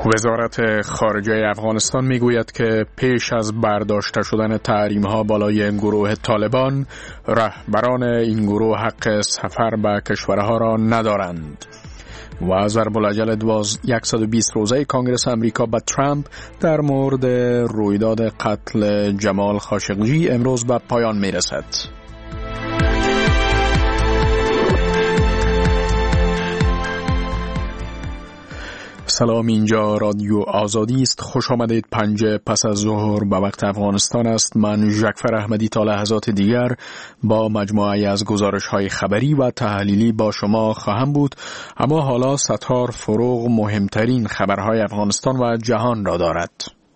وزارت خارجه افغانستان میگوید که پیش از برداشته شدن تحریم‌ها بالای گروه طالبان، رهبران این گروه حق سفر به کشورها را ندارند. و ضرب الاجل 120 روزه کانگرس امریکا به ترامپ در مورد رویداد قتل جمال خاشقجی امروز به پایان میرسد. سلام، اینجا رادیو آزادی است. خوش آمدید. 5 پس از ظهر به وقت افغانستان است. من ژکفر احمدی تا لحظات دیگر با مجموعه از گزارش‌های خبری و تحلیلی با شما خواهم بود. اما حالا ستار فروغ مهمترین خبرهای افغانستان و جهان را دارد.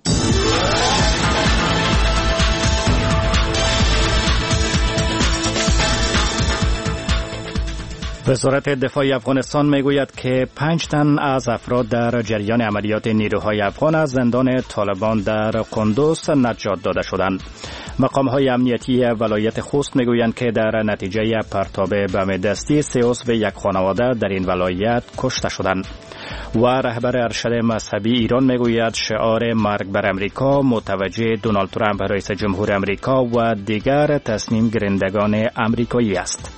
وزارت دفاع افغانستان میگوید که 5 تن از افراد در جریان عملیات نیروهای افغان از زندان طالبان در قندوز نجات داده شدند. مقام‌های امنیتی ولایت خوست میگویند که در نتیجه پرتاب بم دستی 3 عضو یک خانواده در این ولایت کشته شدند. و رهبر ارشد مذهبی ایران میگوید شعار مرگ بر امریکا متوجه دونالد ترامپ رئیس جمهور امریکا و دیگر تصمیم گیرندگان امریکایی است.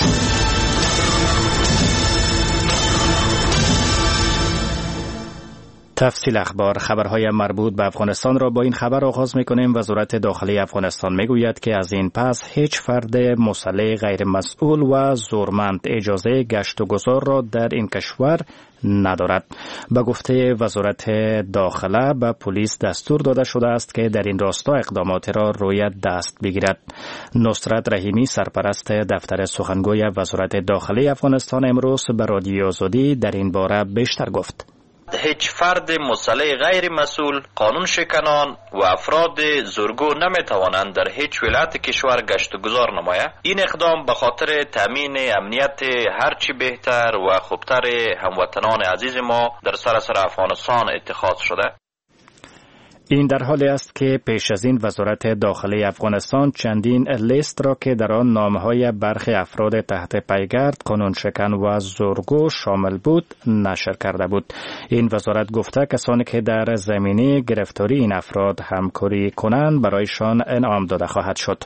تفصیل اخبار. خبرهای مربوط به افغانستان را با این خبر آغاز می‌کنیم. وزارت داخلی افغانستان میگوید که از این پس هیچ فرد مسلح غیر مسئول و زورمند اجازه گشت و گذار را در این کشور ندارد. به گفته وزارت داخله به پلیس دستور داده شده است که در این راستا اقدامات را روی دست بگیرد. نصرت رحیمی سرپرست دفتر سخنگوی وزارت داخلی افغانستان امروز به رادیو آزادی در این باره بیشتر گفت. هیچ فرد مسلح غیر مسئول، قانون شکنان و افراد زورگو نمیتوانند در هیچ ولایت کشور گشت و گذار نماید. این اقدام به خاطر تامین امنیت هرچی بهتر و خوبتر هموطنان عزیز ما در سراسر افغانستان اتخاذ شده. این در حالی است که پیش از این وزارت داخلی افغانستان چندین لیست را که در آن نامهای برخی افراد تحت پیگرد، قانون شکن و زورگو شامل بود نشر کرده بود. این وزارت گفته کسانی که در زمینه گرفتاری این افراد همکاری کنند برایشان انعام داده خواهد شد.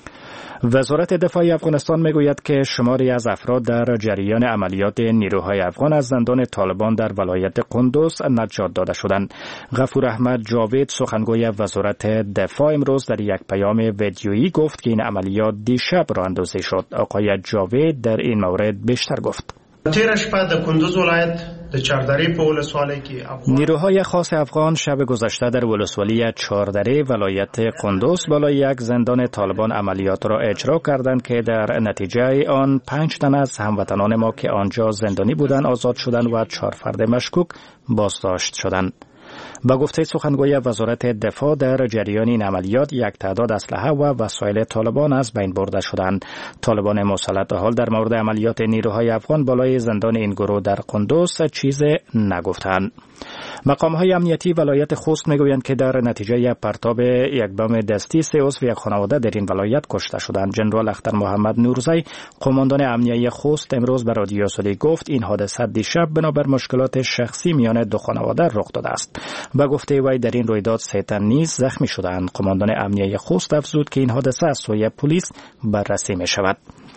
وزارت دفاع افغانستان میگوید که شماری از افراد در جریان عملیات نیروهای افغان از زندان طالبان در ولایت قندوز نجات داده شدند. غفور احمد جاوید سخنگوی وزارت دفاع امروز در یک پیام ویدیویی گفت که این عملیات دیشب راه اندازی شد. آقای جاوید در این مورد بیشتر گفت. تیر شپه د کندوز ولایت د چاردری په ولسوالۍ کې نیروهای خاص افغان شب گذشته در ولسوالی چاردری ولایت قندوز بالای یک زندان طالبان عملیات را اجرا کردند که در نتیجه آن 5 تن از هموطنان ما که آنجا زندانی بودند آزاد شدند و 4 فرد مشکوک بازداشت شدند. با گفته سخنگوی وزارت دفاع در جریان این عملیات یک تعداد اسلحه و وسایل طالبان از بین برده شدند. طالبان مسلط حال در مورد عملیات نیروهای افغان بالای زندان این گروه در قندوز چیز نگفتند. مقام‌های امنیتی ولایت خوست میگویند که در نتیجه پرتاب یک بم دستی 3 عضو یک خانواده در این ولایت کشته شدند. جنرال اختر محمد نورزی قماندان امنیتی خوست امروز به رادیو آزادی گفت این حادثه دیشب بنابر مشکلات شخصی میان 2 خانواده رخ داده است. به گفته وی در این رویداد 3 تن نیز زخمی شدند. قماندان امنیتی خوست افزود که این حادثه از سوی پلیس بررسی می شود.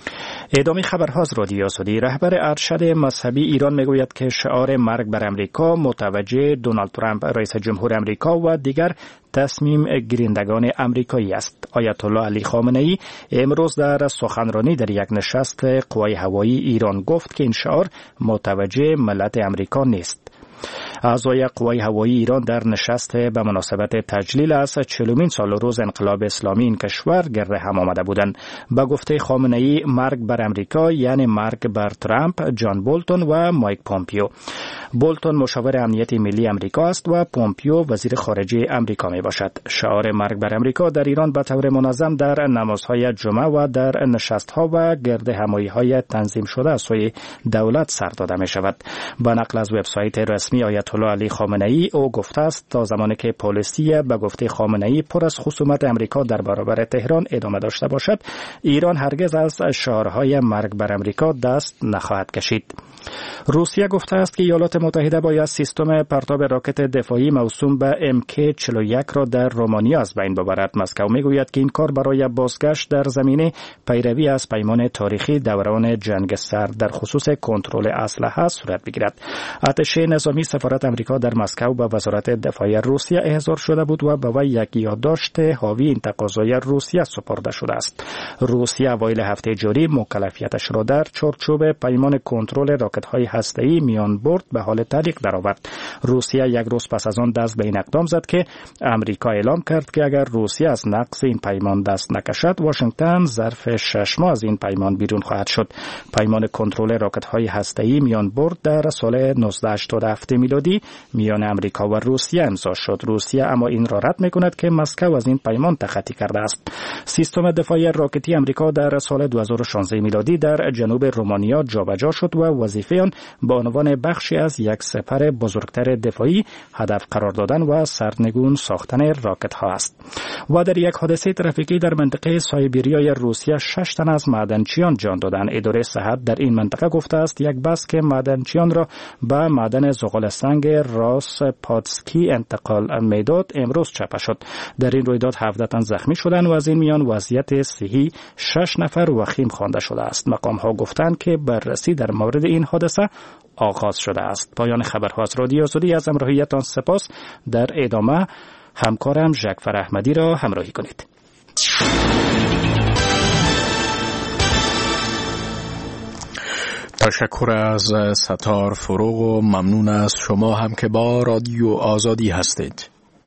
ادامه خبرها از رادیو آزادی. رهبر ارشد مذهبی ایران میگوید که شعار مرگ بر امریکا متوجه دونالد ترامپ رئیس جمهور امریکا و دیگر تصمیم گیرندگان امریکایی است. آیت الله علی خامنه‌ای امروز در سخنرانی در یک نشست قوای هوایی ایران گفت که این شعار متوجه ملت امریکا نیست. اعضای قوای هوایی ایران در نشست به مناسبت تجلیل از 40مین سال روز انقلاب اسلامی این کشور گرد هم آمده بودند. به گفته خامنه‌ای مرگ بر امریکا یعنی مرگ بر ترامپ، جان بولتون و مایک پومپیو. بولتون مشاور امنیت ملی امریکا است و پومپیو وزیر خارجه امریکا می باشد. شعار مرگ بر امریکا در ایران به طور منظم در نمازهای جمعه و در نشست‌ها و گرد همایی‌های تنظیم شده از سوی دولت سر داده می شود. با نقل از وبسایت رسمی رسمی آیت الله علی خامنه ای او گفته است تا زمانی که پالیسی به گفته خامنه ای پر از خصومت امریکا در برابر تهران ادامه داشته باشد، ایران هرگز از شعارهای مرگ بر امریکا دست نخواهد کشید. روسیه گفته است که ایالات متحده باید سیستم پرتاب راکت دفاعی موسوم به MK41 را در رومانیا از بین ببرد. مسکو میگوید که این کار برای بازگشت در زمینه پیروی از پیمان تاریخی دوران جنگ سرد در خصوص کنترل اسلحه صورت بگیرد. اتشه نظامی سفارت امریکا در مسکو به وزارت دفاع روسیه احضار شده بود و به وی یک یادداشت حاوی این تقاضای روسیه سپرده شده است. روسیه اوایل هفته جاری مکلفیتش را در چارچوب پیمان کنترل راکت‌های هسته‌ای میان برد به حال تعلیق درآورد. روسیه یک روز پس از آن دست به این اقدام زد که امریکا اعلام کرد که اگر روسیه از نقض این پیمان دست نکشد، واشنگتن ظرف 6 ماه از این پیمان بیرون خواهد شد. پیمان کنترل راکت‌های هسته‌ای میان برد در سال 1987 میلادی میان امریکا و روسیه امضا شد. روسیه اما این را رد می‌کند که مسکو از این پیمان تخطی کرده است. سیستم دفاعی راکتی امریکا در سال 2016 میلادی در جنوب رومانیا جابجا شد و وظیفه آن به عنوان بخشی از یک سپر بزرگتر دفاعی هدف قرار دادن و سرنگون ساختن راکت ها است. و در یک حادثه ترافیکی در منطقه سایبریای روسیه 6 تن از معدنچیان جان دادند. اداره صحت در این منطقه گفته است یک بس که معدنچیان را به معدن زغال سنگ راسپاتسکی انتقال میداد امروز چاپ شد. در این رویداد 17 تن زخمی شدند و از این میان وضعیت صحی 6 نفر وخیم خوانده شده است. مقام ها گفتند که بررسی در مورد این حادثه آغاز شده است. پایان خبرها از رادیو آزادی. از همراهیتان سپاس. در ادامه همکارم جعفر احمدی را همراهی کنید. تشکر از ستار فروغ و ممنون از شما هم که با رادیو آزادی هستید.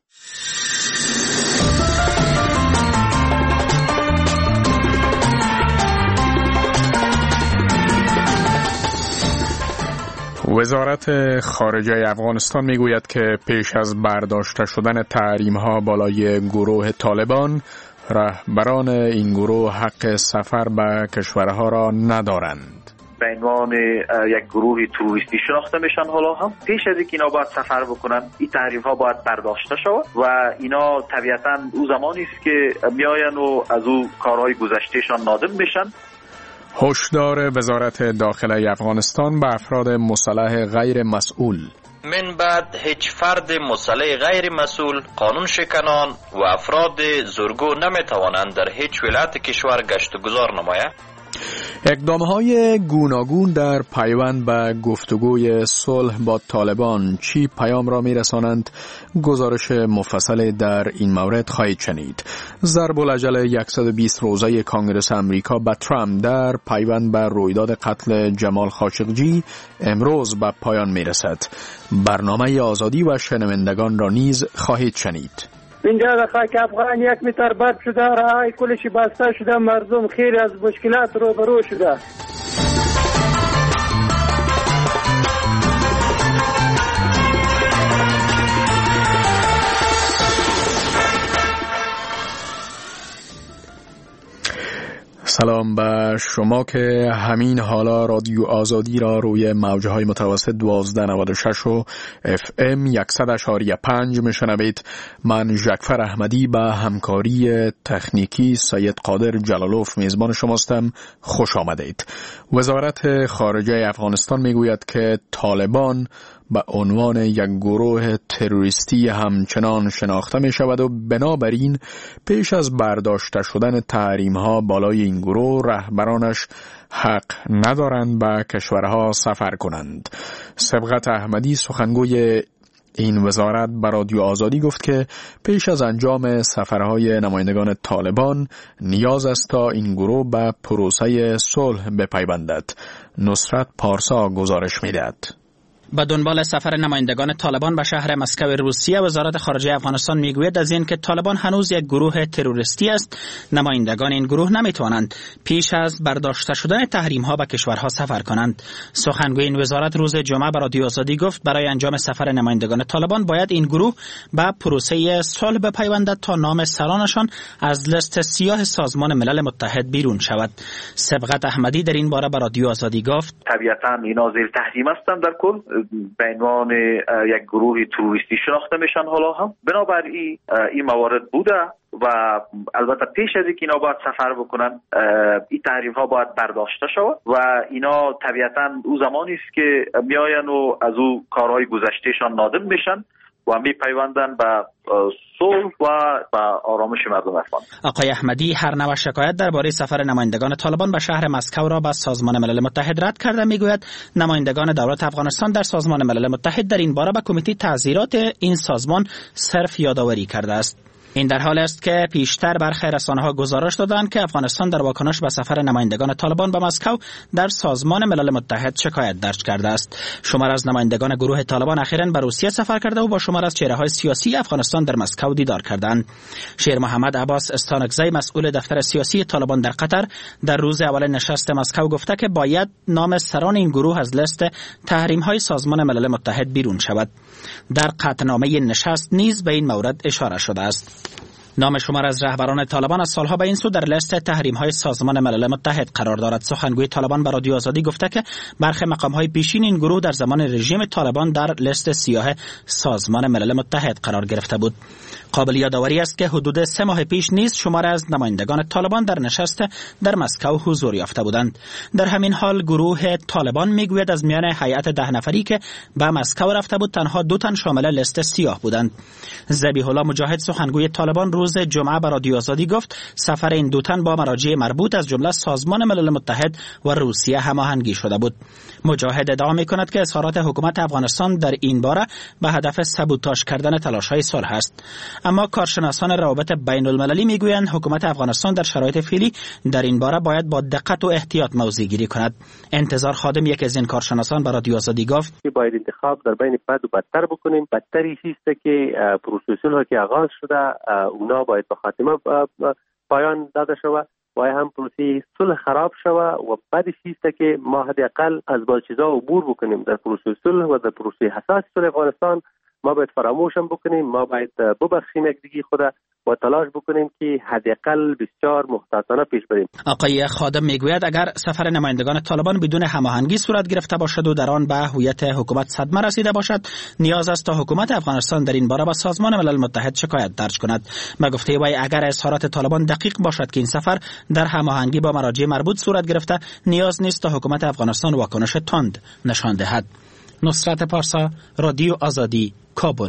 وزارت خارجه افغانستان میگوید که پیش از برداشته شدن تحریم‌ها بالای گروه طالبان، رهبران این گروه حق سفر به کشورها را ندارند. به عنوان یک گروه تروریستی شناخته میشن. حالا هم پیش از اینکه اینا باید سفر بکنن این تحریم‌ها باید برداشته شود و اینا طبیعتاً او زمانی است که میاین و از او کارهای گذشتهشان نادم میشن. هشدار وزارت داخله افغانستان به افراد مسلح غیر مسئول. من بعد هیچ فرد مسلح غیر مسئول، قانون شکنان و افراد زورگو نمیتوانند در هیچ ولایت کشور گشت و گذار نماید. اقدام‌های گوناگون در پیوند به گفتگوی صلح با طالبان چی پیام را می‌رسانند؟ گزارش مفصل در این مورد خواهید شنید. ضرب العجل 120 روزه کانگرس امریکا به ترامپ در پیوند به رویداد قتل جمال خاشقجی امروز به پایان می‌رسد. برنامه آزادی و شنوندگان را نیز خواهید شنید. اینجا در خاک افغان 1 متر برف شده، راههای کلش بسته شده، مردم خیلی از مشکلات روبرو شده. سلام به شما که همین حالا رادیو آزادی را روی موجهای متوسط 1296 و FM 100.5 میشنوید. من جعفر احمدی به همکاری تکنیکی سید قادر جلالوف میزبان شماستم. خوش آمدید. وزارت خارجه افغانستان میگوید که طالبان به عنوان یک گروه تروریستی همچنان شناخته می شود و بنابراین پیش از برداشته شدن تحریم‌ها بالای این گروه رهبرانش حق ندارند به کشورها سفر کنند. سبقت احمدی سخنگوی این وزارت به رادیو آزادی گفت که پیش از انجام سفرهای نمایندگان طالبان نیاز است تا این گروه به پروسه صلح بپیوندد. نصرت پارسا گزارش می‌دهد. به دنبال سفر نمایندگان طالبان به شهر مسکو روسیه، وزارت خارجه افغانستان میگوید از این که طالبان هنوز یک گروه تروریستی است، نمایندگان این گروه نمیتوانند پیش از برداشته شدن تحریم ها به کشورها سفر کنند. سخنگوی این وزارت روز جمعه به رادیو آزادی گفت برای انجام سفر نمایندگان طالبان باید این گروه به پروسه صلح بپیوندد تا نام سرانشان از لیست سیاه سازمان ملل متحد بیرون شود. سبقت احمدی در این باره به رادیو آزادی گفت طبیعتاً اینا زیر تحریم هستند در کل به عنوان یک گروه تروریستی شناخته میشن حالا هم. بنابراین این موارد بوده و البته پیش از اینکه اینا باید سفر بکنن این تحریم ها باید برداشته شود و اینا طبیعتا او زمانی است که میاین و از او کارهای گذشتهشان نادم میشن و میپیوندن به صلح و به آرامش مردم افغان. آقای احمدی هر نوع شکایت درباره سفر نمایندگان طالبان به شهر مسکو را به سازمان ملل متحد رد کرده. میگوید نمایندگان دولت افغانستان در سازمان ملل متحد در این باره به کمیته تعزیرات این سازمان صرف یادآوری کرده است. این در حال است که پیشتر برخی رسانه‌ها گزارش دادند که افغانستان در واکنش به سفر نمایندگان طالبان به مسکو در سازمان ملل متحد شکایت درج کرده است. شمار از نمایندگان گروه طالبان اخیراً به روسیه سفر کرده و با شمار از چهره‌های سیاسی افغانستان در مسکو دیدار کردند. شیر محمد عباس استانکزی مسئول دفتر سیاسی طالبان در قطر در روز اول نشست مسکو گفته که باید نام سران این گروه از لیست تحریم‌های سازمان ملل متحد بیرون شود. در قطعنامه نشست نیز به این مورد اشاره شده است. نام شمار از رهبران طالبان از سالها به این سو در لیست تحریم‌های سازمان ملل متحد قرار دارد. سخنگوی طالبان به رادیو آزادی گفته که برخی مقام‌های پیشین این گروه در زمان رژیم طالبان در لیست سیاه سازمان ملل متحد قرار گرفته بود. قابل یادآوری است که حدود 3 ماه پیش نیز شمار از نمایندگان طالبان در نشست در مسکو حضور یافته بودند. در همین حال گروه طالبان میگوید از میان هیئت 10 نفری که به مسکو رفته بود تنها 2 تن شامل لیست سیاه بودند. ذبیح الله مجاهد سخنگوی طالبان روز جمعه به رادیو آزادی گفت سفر این 2 تن با مراجع مربوط از جمله سازمان ملل متحد و روسیه هماهنگی شده بود. مجاهد ادعا می‌کند که اظهارات حکومت افغانستان در این باره به هدف سابوتاژ کردن تلاش‌های صلح است. اما کارشناسان روابط بین المللی میگویند حکومت افغانستان در شرایط فعلی در این باره باید با دقت و احتیاط موضع گیری کند. انتظار خادم یکی از این کارشناسان به رادیو آزادی گفت که باید انتخاب در بین بد و بدتر بکنیم. بدتری چیست که پروسه که آغاز شده اونا باید به خاتمه پایان داده شود و هم پروسه صلح خراب شود و بعد چیست که ما حداقل از بعض چیزا عبور بکنیم. در پروسه صلح و در پروسه حساس صلح افغانستان ما باید فراموشم بکنیم، ما باید ببخشیم یک دیگه خود و تلاش بکنیم که حداقل بسیار محتاطانه پیش بریم. آقای خادم میگوید اگر سفر نمایندگان طالبان بدون هماهنگی صورت گرفته باشد و در آن به هویت حکومت صدمه رسیده باشد، نیاز است تا حکومت افغانستان در این باره با سازمان ملل متحد شکایت درج کند. به گفته وی اگر اظهارات طالبان دقیق باشد که این سفر در هماهنگی با مراجع مربوط صورت گرفته، نیاز نیست تا حکومت افغانستان واکنش تند نشان دهد. نصرت پارسا، رادیو آزادی، کابل.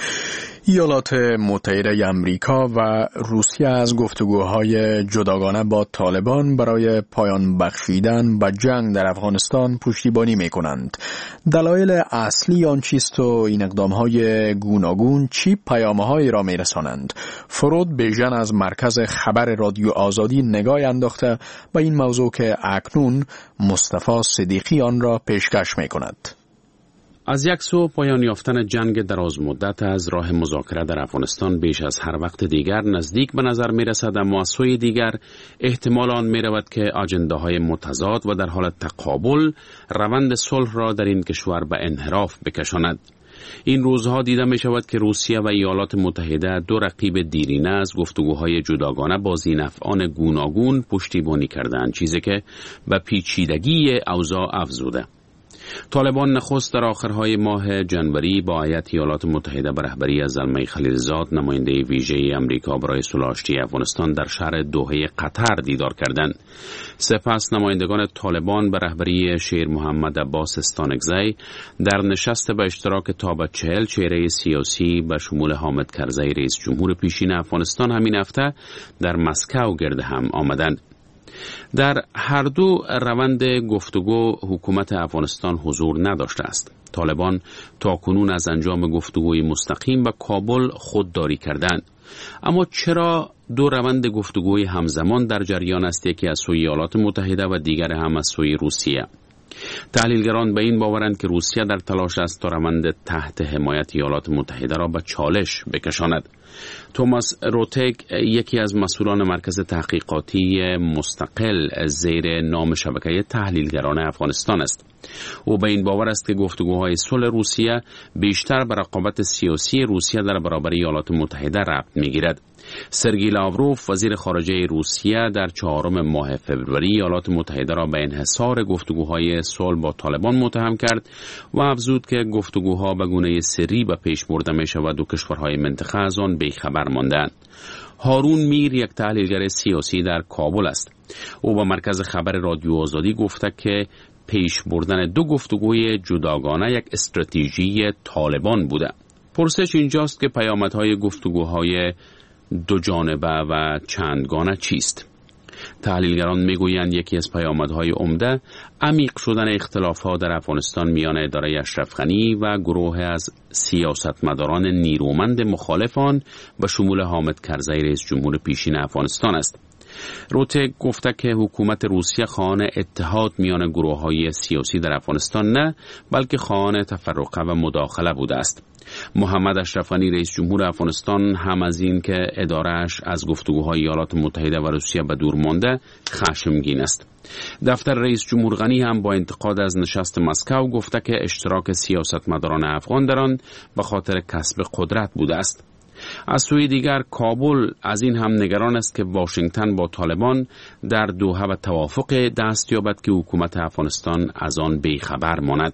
ایالات متحده آمریکا و روسیه از گفتگوهای جداگانه با طالبان برای پایان بخشیدن به جنگ در افغانستان پشتیبانی می‌کنند. دلایل اصلی آن چیست و این اقدام‌های گوناگون چی پیام‌هایی را می‌رسانند؟ فرود بیژن از مرکز خبر رادیو آزادی نگاهی انداخته به این موضوع که اکنون مصطفی صدیقی آن را پیشکش می‌کند. از یک سو پایان یافتن جنگ دراز مدت از راه مذاکره در افغانستان بیش از هر وقت دیگر نزدیک به نظر می رسد، اما از سوی دیگر احتمال آن می رود که آجنده‌های متضاد و در حال تقابل روند صلح را در این کشور به انحراف بکشاند. این روزها دیده می شود که روسیه و ایالات متحده دو رقیب دیرینه از گفتگوهای جداگانه با ذی‌نفعان گوناگون پشتیبانی کردند، چیزی که به پیچیدگی اوضاع افزوده. طالبان نخست در آخرهای ماه جنوری با هیئت ایالات متحده به رهبری از زلمه خلیلزاد نماینده ویژه آمریکا برای صلح آشتی افغانستان در شهر دوحه قطر دیدار کردند. سپس نمایندگان طالبان به رهبری شیر محمد عباس استانکزی در نشست به اشتراک تا به 40 چهره سیاسی به شمول حامد کرزی رئیس جمهور پیشین افغانستان همین هفته در مسکو گرد هم آمدند. در هر دو روند گفتگو حکومت افغانستان حضور نداشته است. طالبان تاکنون از انجام گفتگوی مستقیم با کابل خودداری کردند. اما چرا دو روند گفتگوی همزمان در جریان است، یکی از سوی ایالات متحده و دیگر هم از سوی روسیه؟ تحلیلگران به این باورند که روسیه در تلاش است تا روند تحت حمایت ایالات متحده را به چالش بکشاند. توماس روتگ یکی از مسئولان مرکز تحقیقاتی مستقل زیر نام شبکه تحلیلگران افغانستان است. او به این باور است که گفتگوهای صلح روسیه بیشتر به رقابت سیاسی روسیه در برابر ایالات متحده ربط می‌گیرد. سرگئی لاوروف وزیر خارجه روسیه در 4 ماه فوریه ایالات متحده را به انحصار گفتگوهای صلح با طالبان متهم کرد و افزود که گفتگوها به گونه سری به پیش برده می شود و کشورهای منطقه از آن بیخبر ماندند. هارون میر یک تحلیلگر سیاسی در کابل است. او به مرکز خبر رادیو آزادی گفته که پیش بردن 2 گفتگوی جداگانه یک استراتژی طالبان بوده. پرسش اینجاست که پیامدهای گفتگوهای 2 جانبه و چندگانه چیست؟ تحلیلگران میگویند یکی از پیامدهای عمده عمیق شدن اختلافات در افغانستان میان اداره اشرف غنی و گروه از سیاستمداران نیرومند مخالف آن به شمول حامد کرزی رئیس جمهور پیشین افغانستان است. روتگ گفته که حکومت روسیه خواهان اتحاد میان گروه‌های سیاسی در افغانستان نه، بلکه خواهان تفرقه و مداخله بوده است. محمد اشرف غنی رئیس جمهور افغانستان هم از این که اداره‌اش از گفتگوهای ایالات متحده و روسیه به دور مانده خشمگین است. دفتر رئیس جمهور غنی هم با انتقاد از نشست مسکو گفته که اشتراک سیاستمداران افغان در آن به خاطر کسب قدرت بوده است. از سوی دیگر کابل از این هم نگران است که واشنگتن با طالبان در دوحه به توافق دست یابد که حکومت افغانستان از آن بیخبر ماند.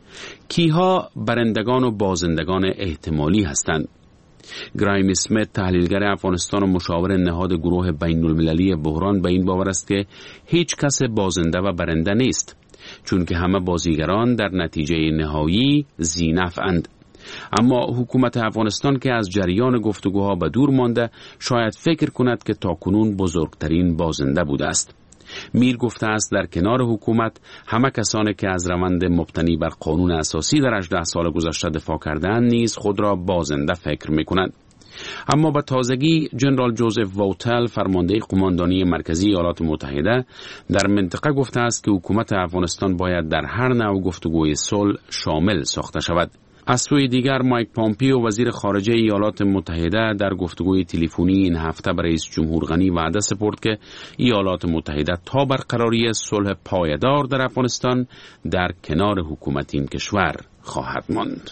کیها برندگان و بازندگان احتمالی هستند؟ گرایم اسمیت تحلیلگر افغانستان و مشاور نهاد گروه بین المللی بحران به این باور است که هیچ کس بازنده و برنده نیست، چون که همه بازیگران در نتیجه نهایی ذی‌نفع‌اند. اما حکومت افغانستان که از جریان گفتگوها به دور مانده شاید فکر کند که تاکنون بزرگترین بازنده بوده است. میر گفته است در کنار حکومت همه کسانی که از روند مبتنی بر قانون اساسی در 18 سال گذشته دفاع کردند نیز خود را بازنده فکر می‌کنند. اما به تازگی جنرال جوزف واوتل فرمانده قماندانی مرکزی ایالات متحده در منطقه گفته است که حکومت افغانستان باید در هر نوع گفتگوی صلح شامل ساخته شود. از سوی دیگر مایک پامپیو وزیر خارجه ایالات متحده در گفتگوی تلفنی این هفته به رئیس جمهور غنی وعده سپرد که ایالات متحده تا برقراری صلح پایدار در افغانستان در کنار حکومت این کشور خواهد ماند.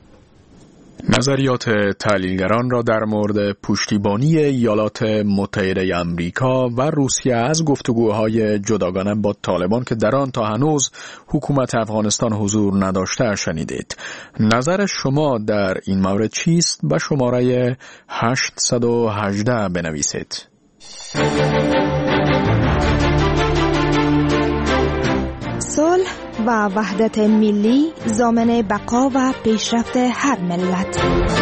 نظریات تحلیلگران را در مورد پشتیبانی ایالات متحده آمریکا و روسیه از گفتگوهای جداگانه با طالبان که در آن تا هنوز حکومت افغانستان حضور نداشته شنیدید. نظر شما در این مورد چیست؟ به شماره 818 بنویسید. صلح و وحدت ملی ضامن بقا و پیشرفت هر ملت.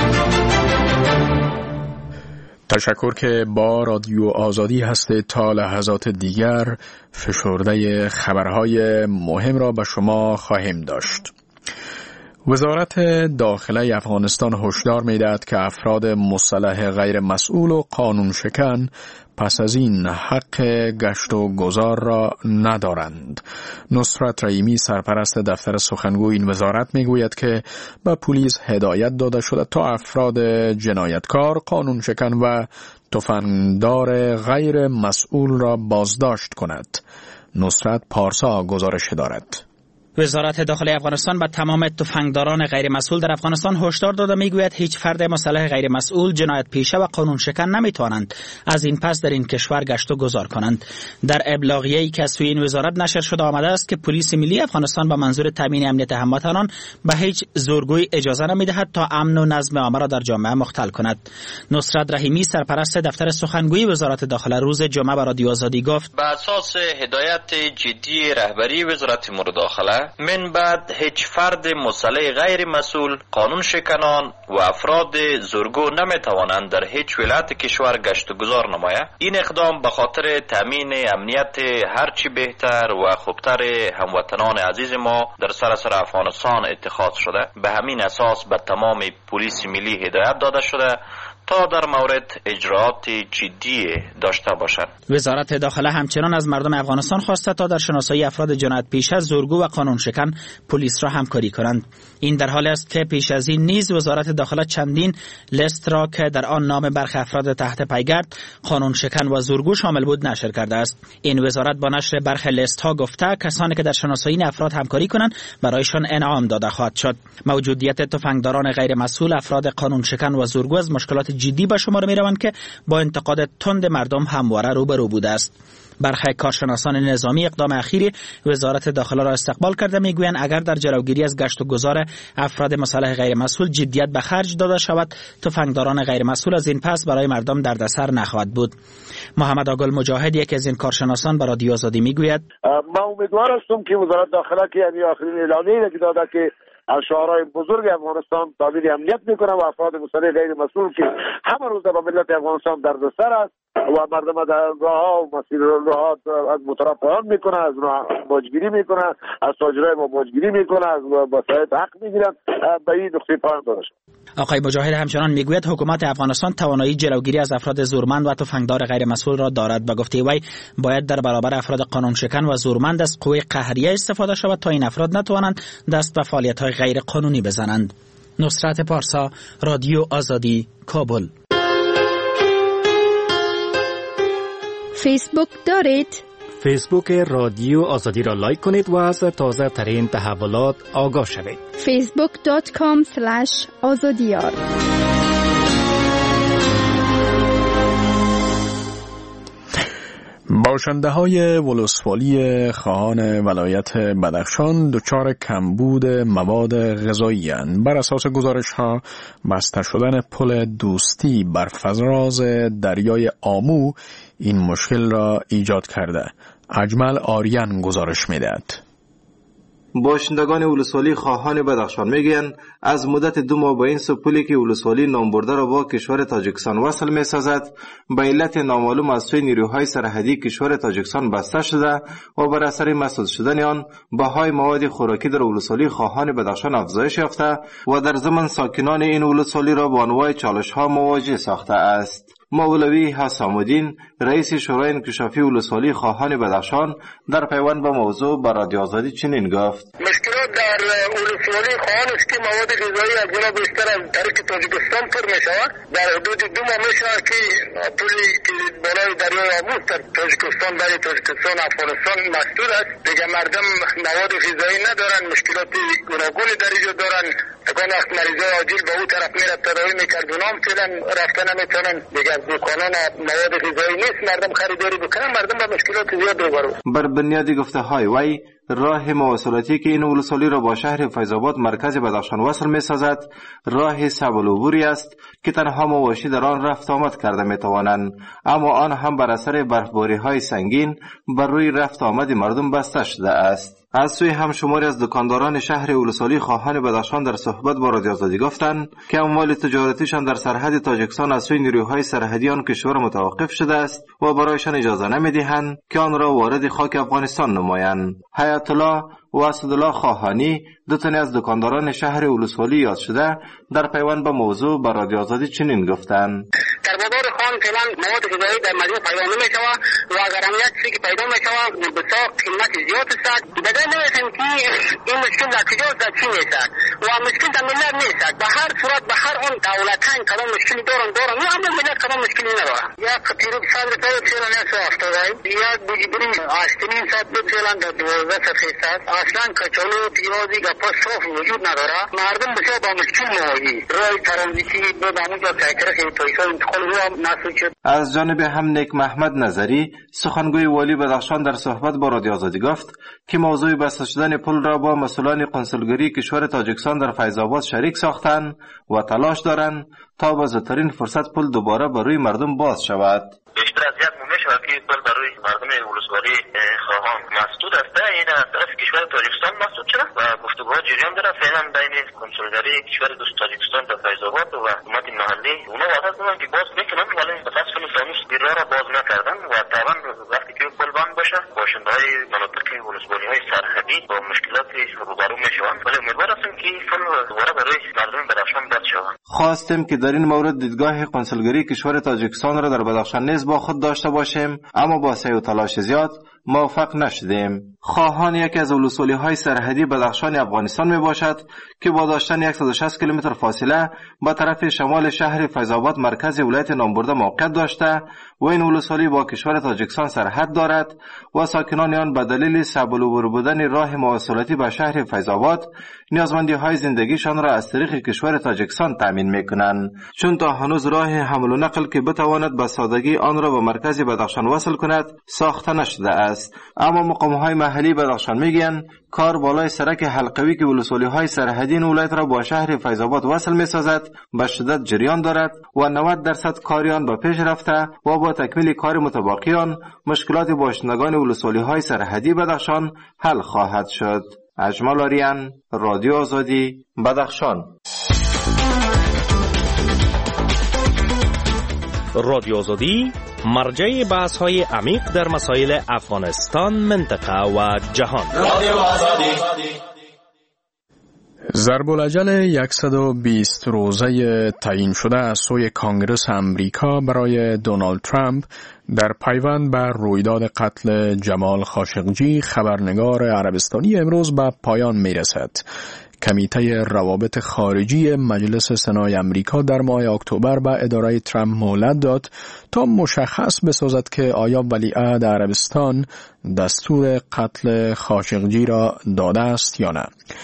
تشکر که با رادیو آزادی هستید. تا لحظات دیگر فشرده خبرهای مهم را به شما خواهیم داشت. وزارت داخله افغانستان هشدار می‌دهد که افراد مسلح غیر مسئول و قانون شکن پس از این حق گشت و گذار را ندارند. نصرت رحیمی سرپرست دفتر سخنگوی این وزارت میگوید که به پلیس هدایت داده شده تا افراد جنایتکار، قانون شکن و تفنگدار غیر مسئول را بازداشت کند. نصرت پارسا گزارش دارد. وزارت داخلی افغانستان به تمام تفنگداران غیر مسئول در افغانستان هشدار داده میگوید هیچ فرد مسلح غیر مسئول، جنایت پیشه و قانون شکن نمیتوانند از این پس در این کشور گشت و گذار کنند. در ابلاغیه‌ای که از سوی این وزارت نشر شده آمده است که پلیس ملی افغانستان به منظور تامین امنیت هموطنان به هیچ زورگویی اجازه نمیدهد تا امن و نظم عامه را در جامعه مختل کند. نصرت رحیمی سرپرست دفتر سخنگوی وزارت داخله روز جمعه به رادیو آزادی گفت: به اساس هدایت جدی رهبری وزارت امور داخله من بعد هیچ فرد مسلح غیر مسئول، قانون شکنان و افراد زورگو نمیتوانند در هیچ ولایت کشور گشت و گذار نماید. این اقدام به خاطر تامین امنیت هرچی بهتر و خوبتر هموطنان عزیز ما در سراسر افغانستان اتخاذ شده. به همین اساس به تمام پلیس ملی هدایت داده شده تا در مورد اجراعات جدی داشته باشد. وزارت داخله همچنان از مردم افغانستان خواسته تا در شناسایی افراد جنایت پیشه، زورگو و قانون شکن پلیس را همکاری کنند. این در حالی است که پیش از این نیز وزارت داخله چندین لیست را که در آن نام برخی افراد تحت پیگرد قانون شکن و زورگو شامل بود نشر کرده است. این وزارت با نشر برخی لیست ها گفته کسانی که در شناسایی افراد همکاری کنند برایشان انعام داده خواهد شد. موجودیت تفنگداران غیر مسئول، افراد قانون شکن و زورگو از مشکلات جدی به شمار می روند که با انتقاد تند مردم همواره روبرو بوده است. برخی کارشناسان نظامی اقدام اخیری وزارت داخله را استقبال کرده میگویند اگر در جلوگیری از گشت و گذار افراد مسلح غیر مسئول جدیت به خرج داده شود، تفنگداران غیر مسئول از این پس برای مردم دردسر نخواهد بود. محمد آگل مجاهد، یکی از این کارشناسان، به رادیو آزادی میگوید من امیدوار هستم که وزارت داخله که یعنی آخرین اعلامیه‌ای که داده که شعارهای بزرگ افغانستان تامین امنیت میکنه و افراد مسلح غیر مسئول که همه روز به ملت افغانستان دردسر است و مردم در راه و مسیر راه از مطرف پایان میکنه، از موجگیری میکنه، از تاجرای ما موجگیری میکنه، از وسایل حق میگیرن، به این نقطه پایان داشت. آقای مجاهد همچنان میگوید حکومت افغانستان توانایی جلوگیری از افراد زورمند و تفنگدار غیر مسئول را دارد. به گفته وی باید در برابر افراد قانون شکن و زورمند از قوه قهریه استفاده شود تا این افراد نتوانند دست به فعالیت‌های غیر قانونی بزنند. نصرت پارسا، رادیو آزادی، کابل. فیسبوک دارید؟ فیسبوک رادیو آزادی را لایک کنید و از تازه ترین تحولات آگاه شوید. facebook.com/azadiyar. باشنده های ولسوالی خواهان ولایت بدخشان دچار کمبود مواد غذایی اند. بر اساس گزارش ها بسته شدن پل دوستی بر فراز دریای آمو این مشکل را ایجاد کرده. اجمل آریان گزارش می‌دهد. باشندگان ولسوالی خواهان بدخشان میگن از مدت 2 ماه به این سو پلی که ولسوالی نامبرده را با کشور تاجیکستان وصل می‌سازد به علت نامعلوم از سوی نیروهای سرحدی کشور تاجیکستان بسته شده و بر اثر مسدود شدن آن بهای مواد خوراکی در ولسوالی خواهان بدخشان افزایش یافته و در ضمن ساکنان این ولسوالی را با انواع چالش‌ها مواجه ساخته است. مولوی حسام الدین رئیس شورای انکشافی ولسوالی خواهان بدخشان در پیوند با موضوع به رادیو آزادی چنین گفت: مشکلات در ولسوالی خواهان است که مواد غذایی از گونه بیشتر از طریق تاجیکستان پر می شود. در حدود 2 ماه می شود که پلی که بالای دریای آمو در تاجیکستان برای تاجیکستان افغانستان مسدود است. دیگه مردم مواد غذایی ندارن، مشکلات گوناگونی در اینجا دارن. اگر وقت مریضای عاجل به اون طرف میره تداوی میکرد اونام فعلا رفته نمیتونن. دیگه از دکانان مواد غذایی نیست، مردم خریداری بکنن، مردم به مشکلات زیاد روبرو. بر بنیاد گفته های وی راه مواصلاتی که این ولسوالی را با شهر فیض‌آباد مرکز بدخشان وصل می‌سازد راه سهل العبوری است که تنها مواشی در آن رفت آمد کرده می‌توانند، اما آن هم بر اثر برفباری‌های سنگین بر روی رفت آمد مردم بسته شده است. از سوی هم شماری از دکانداران شهر ولسوالی خواهان بدخشان در صحبت با رادیو آزادی گفتند که اموال تجارتیشان در سرحد تاجیکستان از سوی نیروهای سرحدی آن کشور متوقف شده است و برایشان اجازه نمی‌دهند که آن را وارد خاک افغانستان نمایند. حیات الله و اسدالله خواهانی دو تن از دکانداران شهر ولسوالی یاد شده در پیوند با موضوع به رادیو آزادی چنین گفتند: در بازار خان فعلا مواد غذایی در مجموع پیدا نمی‌شود و اگر امنیت چیزی که پیدا می‌شود بسیار قیمت زیاد است. بدون نمی‌دانیم که این مشکل در کجا در چی می‌شود و مشکل در ملت نیست. به هر صورت به هر اون دولت‌ها کدام مشکلی دارن نه اما ملت کدام مشکلی ندارن. یک قطیره صدر تاو فعلا 170 یک بوجبری 8 ساعت فعلا در 12 صفحه اصلا کچالو پیازی گپا صاف وجود نداره. مردم بسیار با مشکل مواجهی. رای ترانزیتی به همونجا تکره پیسا انتقال رو هم نسل شد. از جانب هم نیک محمد نظری سخنگوی والی بدخشان در صحبت با رادیو آزادی گفت که موضوع بسته شدن پل را با مسئولان قنسولگری کشور تاجیکستان در فیض‌آباد شریک ساختند و تلاش دارند تا با زودترین فرصت پل دوباره بر روی مردم باز شود. بیشتر از یک ماه میشود که پل بر روی مردم ولسوالی خواهان مسدود است. این از طرف کشور تاجیکستان مسدود شده و گفتگوها جریان داره فعلا بین کنسولگری کشور دوست تاجیکستان در فیض‌آباد و حکومت محلی. اونا وعده دادن که باز میکنن ولی متاسفانه تا هنوز این راه را باز نکردن و طبعا وقتی که پل بند باشه میشه. باشنده‌های مناطق ولسوالی‌های سرحدی با مشکلات روبرو میشوند، ولی امیدوار هستیم که این فیلم دوباره برای مردم بدخشان بد شود. خواستیم که در این مورد دیدگاه کنسولگری کشور تاجیکستان را در بدخشان نیز با خود داشته باشیم، اما با سعی و تلاش زیاد موفق نشدیم. خواهان یکی از ولسوالی‌های سرحدی بدخشان افغانستان می باشد که با داشتن 160 کیلومتر فاصله به طرف شمال شهر فیض‌آباد مرکز ولایت نامبرده موقعیت داشته و این ولسوالی با کشور تاجیکستان سرحد دارد و ساکنان آن به دلیل صعب العبور بودن راه مواصلاتی به شهر فیض‌آباد نیازمندی‌های زندگیشان را از طریق کشور تاجیکستان تامین می‌کنند، چون تا هنوز راه حمل و نقل که بتواند به سادگی آن را به مرکز بدخشان وصل کند ساخته نشده است. اما مقام‌های محلی بدخشان میگن کار بالای سرک حلقوی که ولسوالی‌های سرحدی این ولایت را با شهر فیض‌آباد وصل می‌سازد به شدت جریان دارد و 90% کاریان به پیش رفته و با تکمیل کار متبقیان مشکلات باشندگان ولسوالی‌های سرحدی بدخشان حل خواهد شد. اجمل آریان، رادیو آزادی، بدخشان. رادیو آزادی مرجع بحث‌های عمیق در مسائل افغانستان، منطقه و جهان. رادیو آزادی. ضرب الاجل 120 روزه تعیین شده از سوی کانگرس امریکا برای دونالد ترامپ در پیوند بر رویداد قتل جمال خاشقجی خبرنگار عربستانی امروز به پایان میرسد. کمیته روابط خارجی مجلس سنای امریکا در ماه اکتبر به اداره ترامپ مهلت داد تا مشخص بسازد که آیا ولیعهد عربستان دستور قتل خاشقجی را داده است یا نه.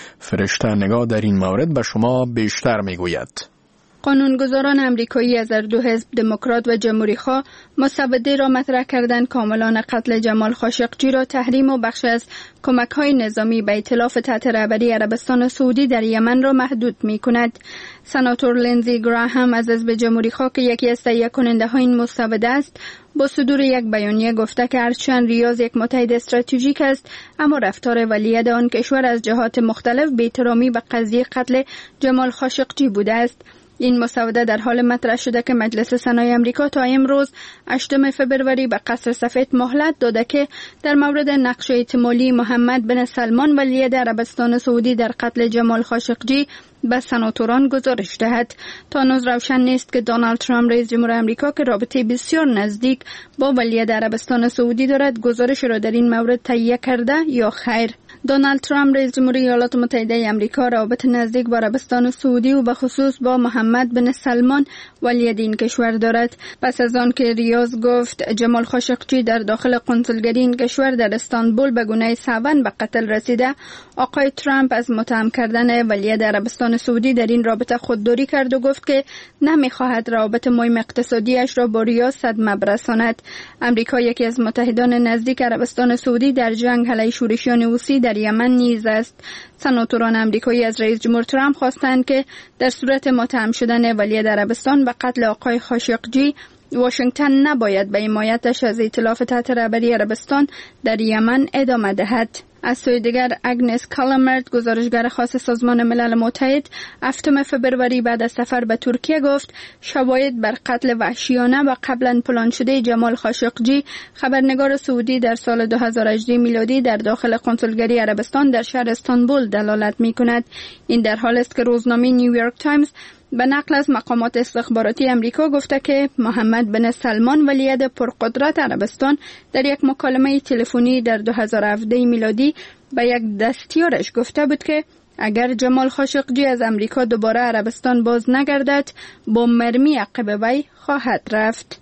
فرشته نگاه در این مورد به شما بیشتر میگوید. قانونگذاران امریکایی از هر دو حزب دموکرات و جمهوری‌خواه مسوده را مطرح کردند کاملان قتل جمال خاشقجی را تحریم و بخش از کمک‌های نظامی به ائتلاف تحت رهبری عربستان سعودی در یمن را محدود می‌کند. سناتور لینزی گراهام از حزب جمهوری‌خواه که یکی از تهیه کننده‌های این مسوده است، با صدور یک بیانیه گفته که هرچند ریاض یک متحد استراتژیک است، اما رفتار ولیعهد آن کشور از جهات مختلف بی‌احترامی به قضیه قتل جمال خاشقجی بوده است. این مسوده در حال مطرح شده که مجلس سنای امریکا تا امروز 8 فبروری به قصر سفید مهلت داده که در مورد نقش احتمالی محمد بن سلمان ولیعهد عربستان سعودی در قتل جمال خاشقجی به سناتوران گزارش دهد. تا هنوز روشن نیست که دونالد ترامپ رئیس جمهور امریکا که رابطه بسیار نزدیک با ولیعهد عربستان سعودی دارد گزارش را در این مورد تهیه کرده یا خیر. دونالد ترامپ رئیس جمهور ایالات متحده آمریکا رابطه نزدیک با عربستان سعودی و به خصوص با محمد بن سلمان ولیعهد این کشور دارد. پس از آن که ریاض گفت جمال خاشقجی در داخل قنصلگری این کشور در استانبول به گونه سون به قتل رسیده، آقای ترامپ از متهم کردن ولیعهد عربستان سعودی در این رابطه خودداری کرد و گفت که نمی‌خواهد روابط مهم اقتصادیش را با ریاض صدمه برساند. امریکا یکی از متحدان نزدیک عربستان سعودی در جنگ علیه شورشیان حوثی در یمن نیز است. سناتوران امریکایی از رئیس جمهور ترامپ خواستند که در صورت متهم شدن ولیعهد عربستان به قتل آقای خاشقجی، واشنگتن نباید به حمایتش از ائتلاف تحت رهبری عربستان در یمن ادامه دهد. از سوی دیگر اگنس کالامرت گزارشگر خاص سازمان ملل متحد 7 فبروری بعد از سفر به ترکیه گفت شواهد بر قتل وحشیانه و قبلا پلان شده جمال خاشقجی خبرنگار سعودی در سال 2018 میلادی در داخل قنصلگری عربستان در شهر استانبول دلالت می‌کند. این در حالی است که روزنامه نیویورک تایمز به نقل از مقامات استخباراتی امریکا گفته که محمد بن سلمان ولیعهد پرقدرت عربستان در یک مکالمه تلفنی در 2017 میلادی به یک دستیارش گفته بود که اگر جمال خاشقجی از امریکا دوباره عربستان باز نگردد با مرمی عقب وی خواهد رفت.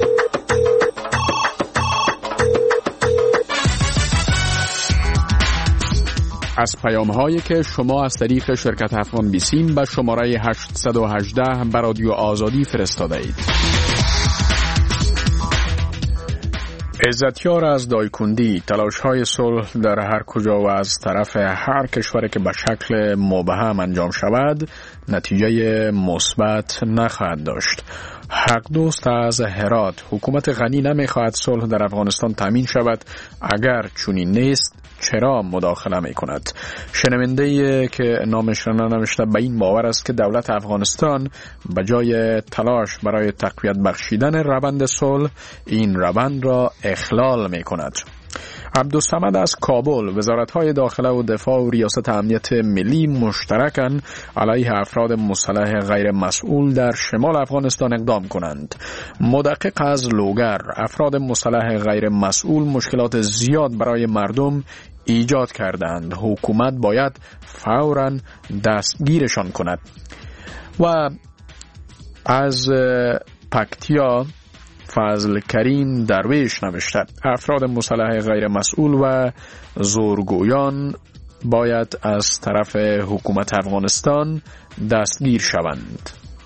از پیام‌هایی که شما از طریق شرکت افغان بیسیم به شماره 818 به رادیو آزادی فرستاده اید. عزتیار از دایکندی، تلاش‌های صلح در هر کجا و از طرف هر کشوری که به شکل مبهم انجام شود نتیجه مثبت نخواهد داشت. حق دوست از هرات، حکومت غنی نمیخواهد صلح در افغانستان تامین شود، اگر چنین نیست چرا مداخله می کند؟ شنونده که نامش را ننوشته به این باور است که دولت افغانستان به جای تلاش برای تقویت بخشیدن روند صلح این روند را اخلال می کند. عبدالصمد از کابل: وزارت‌های داخله و دفاع و ریاست امنیت ملی مشترکاً علیه افراد مسلح غیر مسئول در شمال افغانستان اقدام کنند. مدقق از لوگر: افراد مسلح غیر مسئول مشکلات زیاد برای مردم ایجاد کردند. حکومت باید فوراً دستگیرشان کند. و از پکتیا فضل کریم درویش نوشته: افراد مسلح غیر مسئول و زورگویان باید از طرف حکومت افغانستان دستگیر شوند.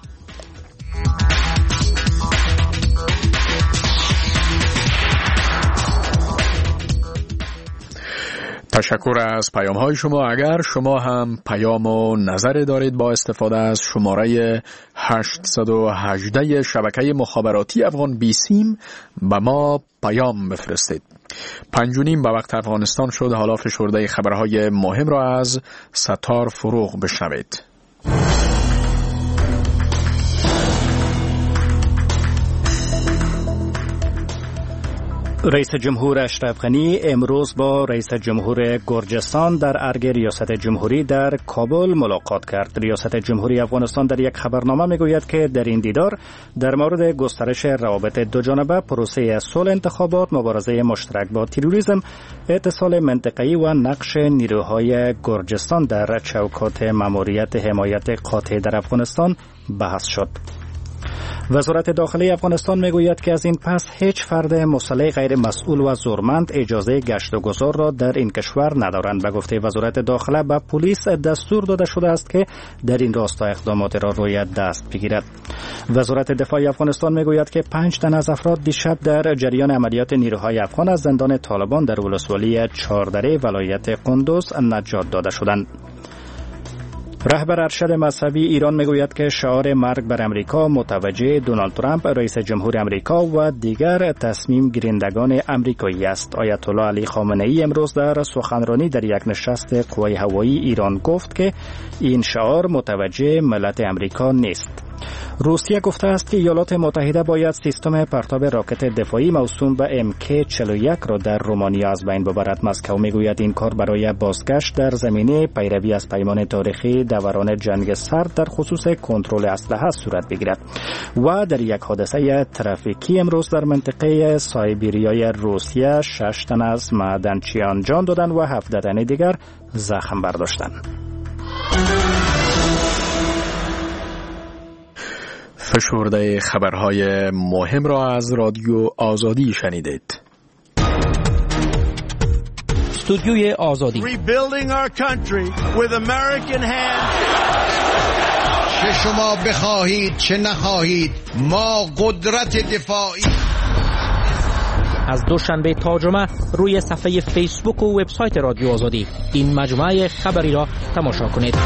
تشکر از پیام های شما. اگر شما هم پیام و نظر دارید با استفاده از شماره 818 شبکه مخابراتی افغان بیسیم به ما پیام بفرستید. 5:30 به وقت افغانستان شد. حالا فشرده خبرهای مهم را از ستار فروغ بشنوید. رئیس جمهور اشرف غنی امروز با رئیس جمهور گرجستان در ارگ ریاست جمهوری در کابل ملاقات کرد. ریاست جمهوری افغانستان در یک خبرنامه میگوید که در این دیدار در مورد گسترش روابط دوجانبه، پروسه صلح انتخابات، مبارزه مشترک با تروریسم، اتصال منطقه‌ای و نقش نیروهای گرجستان در چوکات ماموریت حمایت قاطع در افغانستان بحث شد. وزارت داخلی افغانستان میگوید که از این پس هیچ فرد مسلح غیر مسئول و زورمند اجازه گشت و گذار را در این کشور ندارند. به گفته وزارت داخله به پلیس دستور داده شده است که در این راستا اقدامات را روی دست بگیرد. وزارت دفاع افغانستان میگوید که 5 تن از افراد دیشب در جریان عملیات نیروهای افغان از زندان طالبان در ولسوالی چهاردره ولایت قندوز نجات داده شدند. رهبر ارشد مذهبی ایران میگوید که شعار مرگ بر امریکا متوجه دونالد ترامپ رئیس جمهور امریکا و دیگر تصمیم گیرندگان امریکایی است. آیت الله علی خامنه ای امروز در سخنرانی در یک نشست قوای هوایی ایران گفت که این شعار متوجه ملت امریکا نیست. روسیه گفته است که ایالات متحده باید سیستم پرتاب راکت دفاعی موسوم به MK41 را در رومانیا از بین ببرد. مسکو میگوید این کار برای بازگشت در زمینه پیروی از پیمان تاریخی دوران جنگ سرد در خصوص کنترل اسلحه صورت بگیرد. و در یک حادثه ترافیکی امروز در منطقه سایبریای روسیه 6 تن از معدنچیان جان دادند و 17 تن دیگر زخم برداشتند. فشرده خبرهای مهم را از رادیو آزادی شنیدید. استودیوی آزادی. Rebuilding our country with American hands. چه شما بخواهید چه نخواهید ما قدرت دفاعی. از دوشنبه تا جمعه روی صفحه فیسبوک و وبسایت رادیو آزادی این مجموعه خبری را تماشا کنید.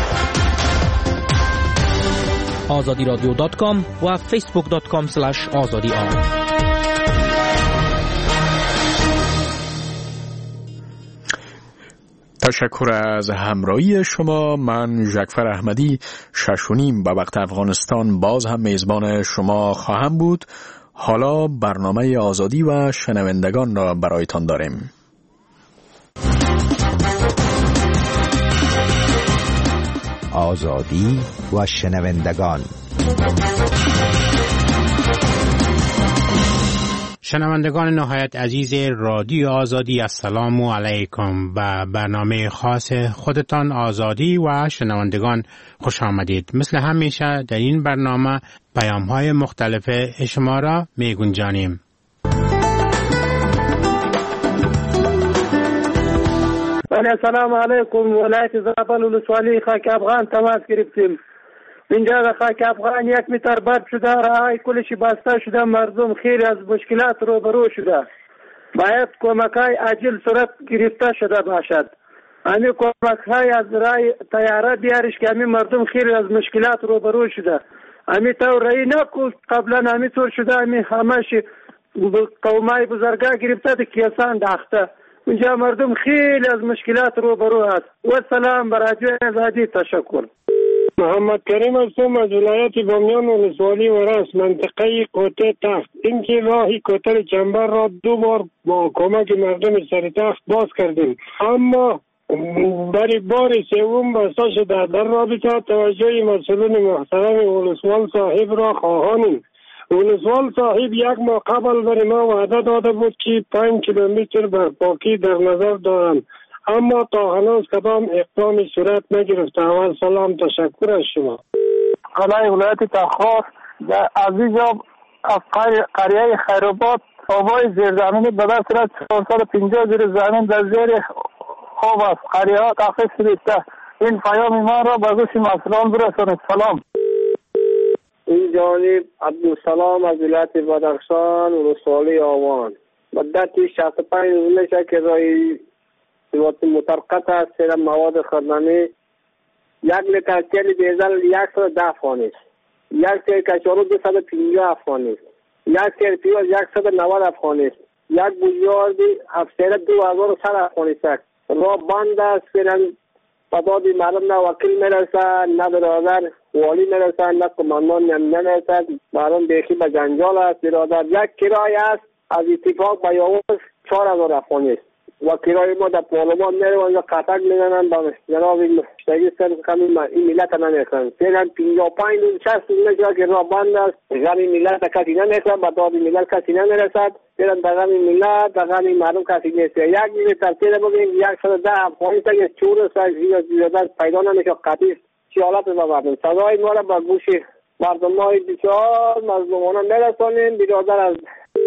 azadiradio.com و facebook.com/azadi. تشکر از همراهی شما. من ژکفر احمدی 6:30 به وقت افغانستان باز هم میزبان شما خواهم بود. حالا برنامه آزادی و شنوندگان را برایتان داریم. آزادی و شنوندگان. شنوندگان نهایت عزیز رادیو آزادی، السلام علیکم. و برنامه خاص خودتان آزادی و شنوندگان خوش آمدید. مثل همیشه در این برنامه پیام‌های مختلف شما را می گنجانیم. السلام علیکم. ولایت زابل ولسوالی خاک افغان تماس گرفتیم. اینجا در خاک افغان 1 متر برف شده، راههای کلشی بسته شده، مردم خیلی از مشکلات روبرو شده. باید کمک‌های عاجل صورت گرفته شده باشد. همین کمک‌های از رای طیاره بیارش که همین مردم خیلی از مشکلات روبرو شده. همین طور رای نکو قبلا همین طور شده، همین همش قومای بزرگا گرفته ده کیسان داخته. اینجا مردم خیلی از مشکلات روبرو است. و سلام بر رادیو آزادی. تشکر. محمد کریم هستم از ولایت بامیان ولسوالی ورس منطقه کوته تخت. اینکه راه کوتل چنبر را 2 بار با کمک مردم سر تخت باز کردیم، اما برای بار سوم بسته شده. در رابطه توجه مسئولین محترم ولسوال صاحب را خواهانیم. ولسوال صاحب 1 ماه قبل برای ما وعده داده بود که 5 کیلومتر برپاکی در نظر دارند، اما تا هنوز کدام اقدام صورت نگرفته. اول سلام، تشکر از شما. قلعه ولایت تخار در عزیزا از قریه خیرآباد آبای زیرزمینی به دست رد 450 زیر زمین در زیر خوب است. قریه ها تخصیص شده. این پیام ما را به گوش مسئولان برسانید. سلام. این جانب عبدالسلام از ولایت بدخشان ولسوالی آوان. مدت 65 روز میشه که رای مترقت است. سر مواد خوردنی 1 لیتر تیل دیزل 110 افغانی است. 1 سیر کچالو 250 افغانی است. 1 سیر پیاز 190 افغانی است. 1 بوجیار 2100 افغانی است. راه بند است. فعلا پداد مردم نه وکیل میرسد، نه برادر والی میرسد، نه کماندان نمیرسد. مردم بیخی به جنجال است. برادر 1 کرایه است از اتفاق به یاوز 4000 افغانی است و کرایه ما در پارلمان میره و اینجا قطعک میزنن با جناب مشتری سر این ملت نمیخوان. فعلا 55 روز 60 روز میشه که راه بند است. غمی ملت کسی نمیخواد، به داد ملت کسی نمیرسد. فعلا در غمی ملت در غمی مردم کسی نیست. 1 لیتر تیل بگیم 110 افغانی تا که چور است زیاده پیدا نمیشه. قطعی چی حالت ببردیم. صدای ما را به گوش مردم های بسیار مظلومانه میرسانیم. برادر از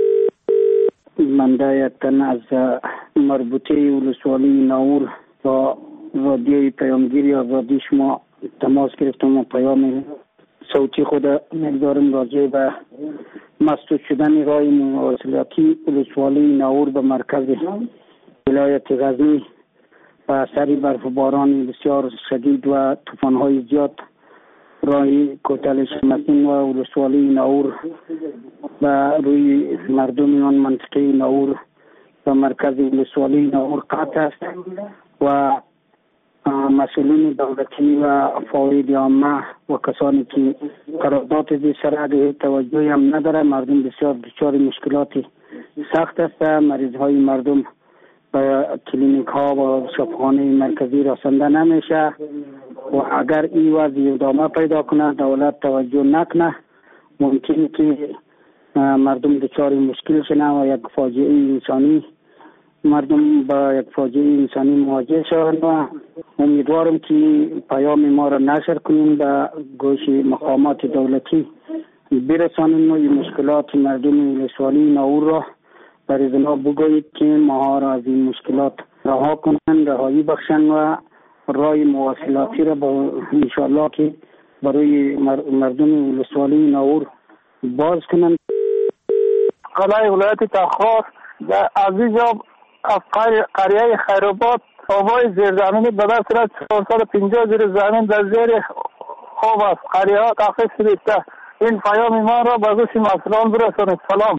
من دایتن از مربوطه ولسوالی ناور با رادیوی پیامگیری آزادی شما تماس گرفتم و پیام صوتی خود می‌گذارم راجع به مسدود شدن راه مواصلاتی ولسوالی ناور به مرکز ولایت غزنی و اثر برفباران بسیار شدید و طوفان‌های زیاد. راه کوتل شمسین و ولسوالی ناور و روی مردم آن منطقه ناور و مرکز ولسوالی ناور قطع است و مسئولین دولتی و فواید عامه و کسانی که قرارداد زیر سر توجهی هم نداره. مردم بسیار دچار مشکلات سخت است. مریض های مردم به کلینیک ها و شفاخانه مرکزی رسانده نمیشه و اگر این وضع ادامه پیدا کنه، دولت توجه نکنه، ممکنه که مردم دچار مشکل شنه و یک فاجعه انسانی مردم با یک فاجعه انسانی مواجه شوند. و امیدوارم که پیام ما را نشر کنیم به گوش مقامات دولتی برسانیم و این مشکلات مردم ولسوالی ناور را برای جناب بگویید که ما را از این مشکلات رها کنند، رهایی بخشند و راه مواصلاتی را با انشاءالله که برای مردم ولسوالی ناور باز کنند. قلعه ولایت تخار در عزیزا از قریه خیرآباد آبای زیرزمینی به دست رد 450 زیر زمین در زیر خوب است. قریه ها تخصیص شده. این پیام ما را به گوش مسئولان برسانید. سلام.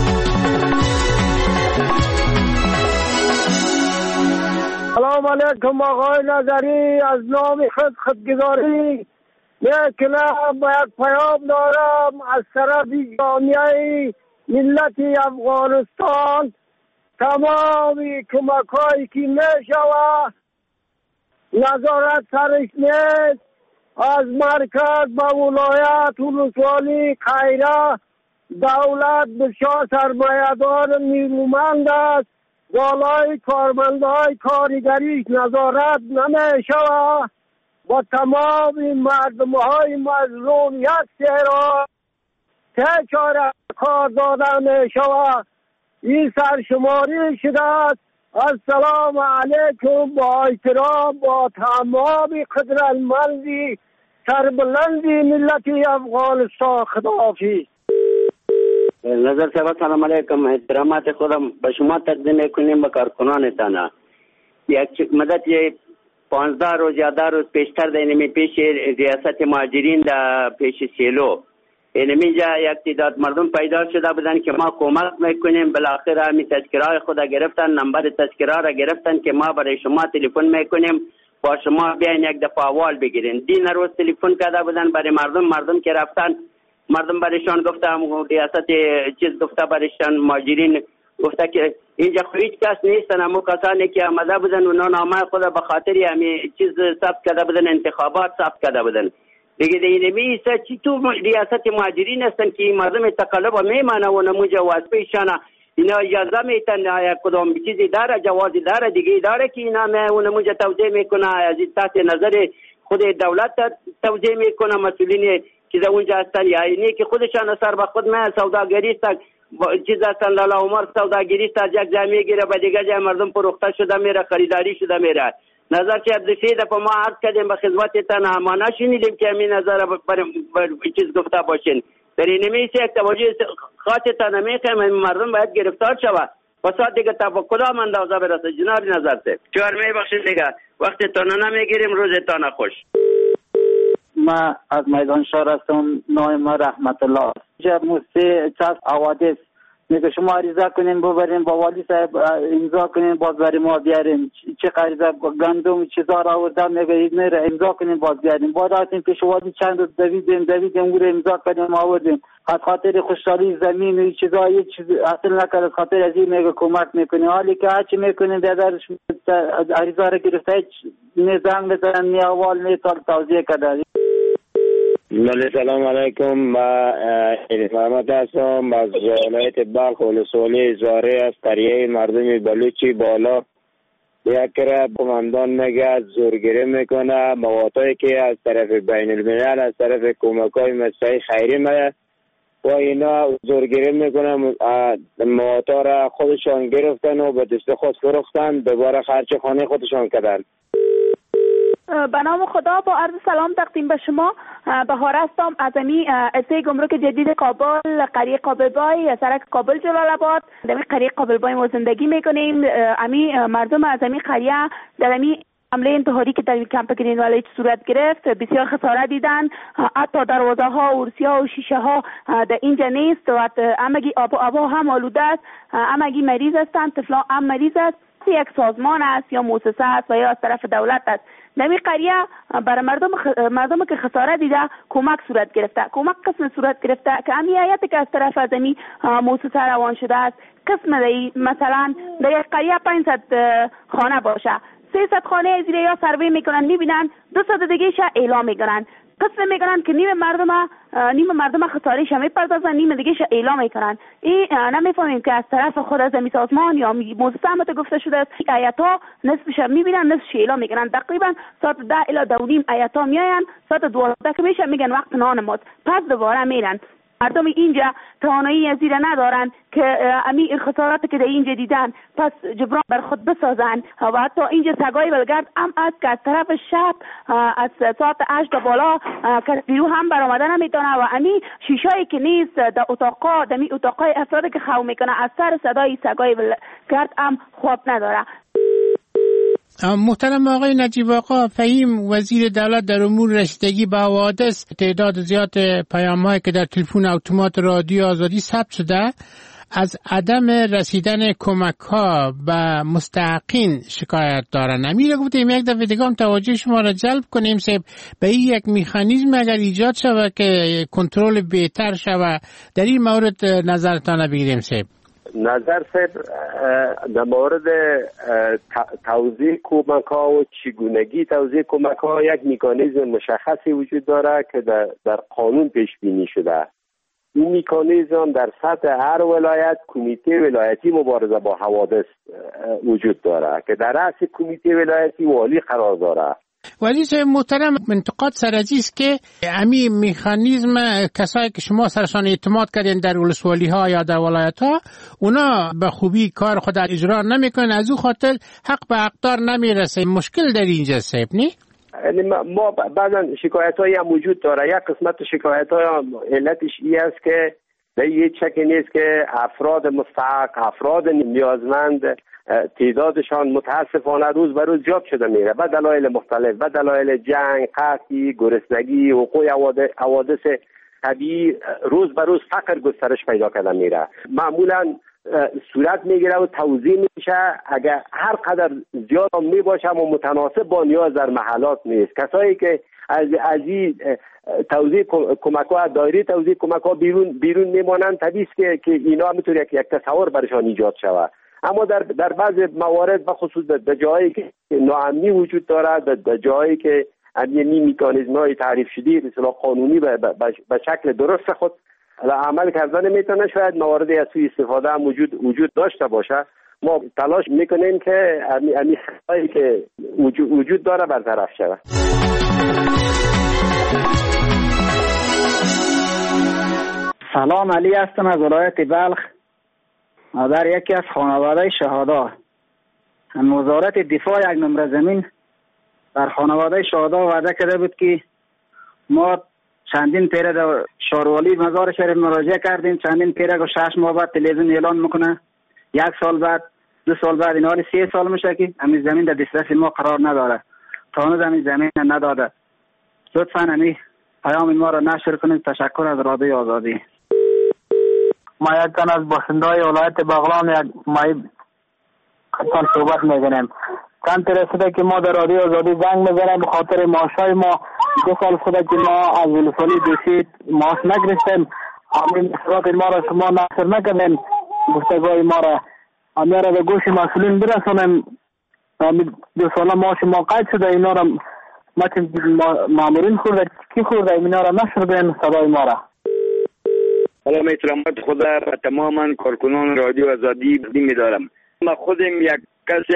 سلام علیکم آقای نظری. از نام خدمتگزاری میکنم با یک پیام دارم از طرف جامعه ملت افغانستان. تمامی کمک هایی که میشود نظارت سرش نیست. از مرکز به ولایت ولسوالی خیره دولت بسیار سرمایه‌دار نیرومند است. بالای کارمندهای کارگریش نظارت نمیشود. با تمام مردمهای مظلوم یک سهرا چه چاره کار داده میشود. این سرشماری شده است. السلام علیکم. با احترام با تمام قدرتمندی سربلندی ملت افغانستان. خداحافظ. نظر صاحب سلام علیکم. احترامات خودم به شما تقدیم میکنیم به کارکنانتان. یک مدت 15 روز یا 10 روز پیشتر در اینمی پیش ریاست مهاجرین در پیش سیلو اینمیجا یک تعداد مردم پیدا شده بودن که ما کمک میکنیم. بالاخره همین تذکره خود گرفتن، نمبر تذکره را گرفتن که ما برای شما تلفن میکنیم با شما بیاین یک دفعه احوال بگیرین. دین روز تلفن کرده بودن برای مردم که رفتن، مردم برایشان گفته ریاست چیز گفته برایشان ماجرین گفته که اینجا هیچ کس نیستن، اما کسانی که آمده بودن اونا نامه خود به خاطر همین چیز ثبت کرده بودن، انتخابات ثبت کرده بودن دیگه. اینمیسه چی تو ریاست مهاجرین هستن که مردم تقلب میمانه و نموجه واسطه ایشانا اینا اجازه میتن یا کدام چیزی داره، جوازی داره دیگه داره که اینا نموجه توضیح میکنه از تحت نظر خود دولت توضیح میکنه مسئولین که در اونجا هستن، یا اینی که خودشان سر به خود سوداگری است چیز هستن. لالا عمر سوداگری است، از یک جای میگیره به دیگه جای مردم فروخته شده میره، خریداری شده میره. نظر چه عبدالشهید په ما عرض کردیم به خدمتتان، اما نشنیدیم که همین نظر بر چیز گفته باشین. در این میشه یک توجه خاطرتان میکنم مردم باید گرفتار شود و ساعت دیگه تا به کدام اندازه برسه. جناب نظر سه چهار میبخشید دیگه وقتی تانه نمیگیریم روزتان خوش. ما از میدان شهر هستم، نام ما رحمت الله. جب مسته چاس حوادث میگه شما عریضه کنین ببرین با والی صاحب امضا کنین باز بریم ما بیاریم. چه عریضه گندم چیزا را آوردم میگه این امضا کنین باز بیاریم. بعد رفتیم پیش والی چند روز دویدیم اون امضا کردیم آوردیم. از خاطر خوشحالی زمین و چیزا هیچ چیز اصلا نکرد، از خاطر از این میگه کمک میکنه. حالی که هرچی میکنین بیادرش عریضه را گرفته هیچ نه زنگ بزنن نه اول نه توضیح کرده. سلام علیکم. ما محمد هستم از ولایت بلخ ولسوالی زاره از قریه مردم بلوچی بالا. یک رب قماندان میگه زورگیری میکنه، مواطعی که از طرف بین الملل از طرف کمک‌های مسیحی خیری میه و اینا زورگیری میکنه، مواطع را خودشان گرفتن و به دست خود فروختن، دوباره خرچ خانه خودشان کردن. به نام خدا با عرض سلام تقدیم به شما. بهار هستم از امی اسه گمرک جدید کابل، قریه قابل بای، سرک کابل جلال آباد. در امی قریه قابل بای ما زندگی میکنیم. امی مردم از امی قریه در امی حمله انتحاری که در کمپ گرین ویلیج صورت گرفت بسیار خسارت دیدن. حتی دروازه ها و ارسی ها و شیشه ها در اینجا نیست و همگی آب و هوا هم آلوده است. همگی مریض هستند، طفلان هم مریض است. یک سازمان است یا مؤسسه است و یا از طرف دولت است. نمی قریه برای مردم که خسارت دیده کمک صورت گرفته. کمک قسم صورت گرفته که همی آیتی که از طرف از امی مؤسسه روان شده است. قسم دی مثلا در یک قریه 500 خانه باشه، 300 خانه زیر یا سروی میکنن میبینن 200 دیگه شه اعلام میکنن. قسم میکنن که نیم مردم خسارش هم میپردازن، نیم دیگه شه اعلام میکنن. این نمیفهمیم که از طرف خود از امی سازمان یا مؤسسه هم گفته شده است آیتا نصفش میبینن نصفش اعلام میکنن. تقریبا ساعت 10 الی 2:30 آیتا میاین، ساعت 12 که میشه میگن وقت نان پس دوباره میرن. مردم اینجا توانایی از زیر ندارن که امی خسارات که در اینجا دیدن پس جبران بر خود بسازن و حتی اینجا سگای بلگرد هم از که از طرف شب از ساعت 8 بالا که بیرو هم برآمده نمیتونه و امی شیشایی که نیست در اتاقای افرادی که خو میکنه از سر صدای سگای بلگرد هم خواب نداره. محترم آقای نجیب آقا فهیم وزیر دولت در امور رسیدگی به حوادث، تعداد زیاد پیام‌هایی که در تلفن اتومات رادیو آزادی ثبت شده از عدم رسیدن کمک‌ها به مستحقین شکایت دارن. امیره گفتیم یک دفعه دیگه هم توجه شما را جلب کنیم به این یک مکانیزم اگر ایجاد شود که کنترل بهتر شود، در این مورد نظرتان بگیریم سیب. نظر صاحب در مورد توزیع کمک ها و چگونگی توزیع کمک ها یک مکانیزم مشخصی وجود داره که در قانون پیش بینی شده. این مکانیزم در سطح هر ولایت کمیته ولایتی مبارزه با حوادث وجود داره که در رأس کمیته ولایتی والی قرار داره. ولی محترم انتقاد سرازی است که امی مکانیزم کسایی که شما سرشان اعتماد کردین در ولسوالی ها یا در ولایت ها اونا به خوبی کار خود اجرا نمیکنن، از او خاطر حق به حقدار نمیرسه. مشکل در اینجا سیب نی؟ ما بعضا شکایت هایی هم وجود داره. یک قسمت شکایت های علتش این است که در یه چکی نیست که افراد مستحق، افراد نیازمند تعدادشان متاسفانه روز به روز زیاد شده میره به دلایل مختلف، به دلایل جنگ، قحطی، گرسنگی، وقوع حوادث طبیعی. روز به روز فقر گسترش پیدا کرده میره. معمولا صورت میگیره و توزیع میشه. اگر هر قدر زیاد هم میباشه اما متناسب با نیاز در محلات نیست. کسایی که از این توزیع کمک ها، دایره توزیع کمک ها بیرون میمانند، طبیعی است که اینا میتونه یک تصور برشان ایجاد شود. اما در بعض موارد بخصوص در جایی که ناامنی وجود دارد، در جایی که این مکانیزم های تعریف شده به اصطلاح قانونی به شکل درست خود عمل کردن میتونه، شاید مواردی از سوی استفاده هم وجود داشته باشه. ما تلاش میکنیم که این خطایی که وجود داره برطرف شود. سلام، علی هستم از ولایت بلخ. در یکی از خانواده شهدا وزارت دفاع یک نمره زمین در خانواده شهدا وعده کرده بود که ما چندین پیره در شاروالی مزار شریف مراجعه کردیم. چندین پیره که 6 ماه بعد تلویزیون اعلان میکنه، 1 سال بعد 2 سال بعد، این حالی 3 سال میشه که همین زمین در دسترس ما قرار نداره. تا هنوز همین زمین نداده. لطفاً همین پیام ما را نشر کنید. تشکر از رادیو آزادی. ما یک تن از باشنده‌های ولایت بغلان یک مای کسان صحبت می‌کنیم. چند رسیده که ما در رادیو آزادی زنگ می‌زنیم به خاطر معاشای ما. 2 سال شده که ما از ولسوالی دوشید معاش نگرفتیم. همین اصرات ما را شما نشر نکنیم. گفتگوهای ما را همین را به گوش مسئولین برسانیم. همین 2 ساله معاش ما قید شده. اینا را مامورین خورده کی خورده اینا را نشر دین صدای ما را. سلام، احترامات خدا و تماما کارکنان رادیو آزادی می‌دارم. من خودم یک کسی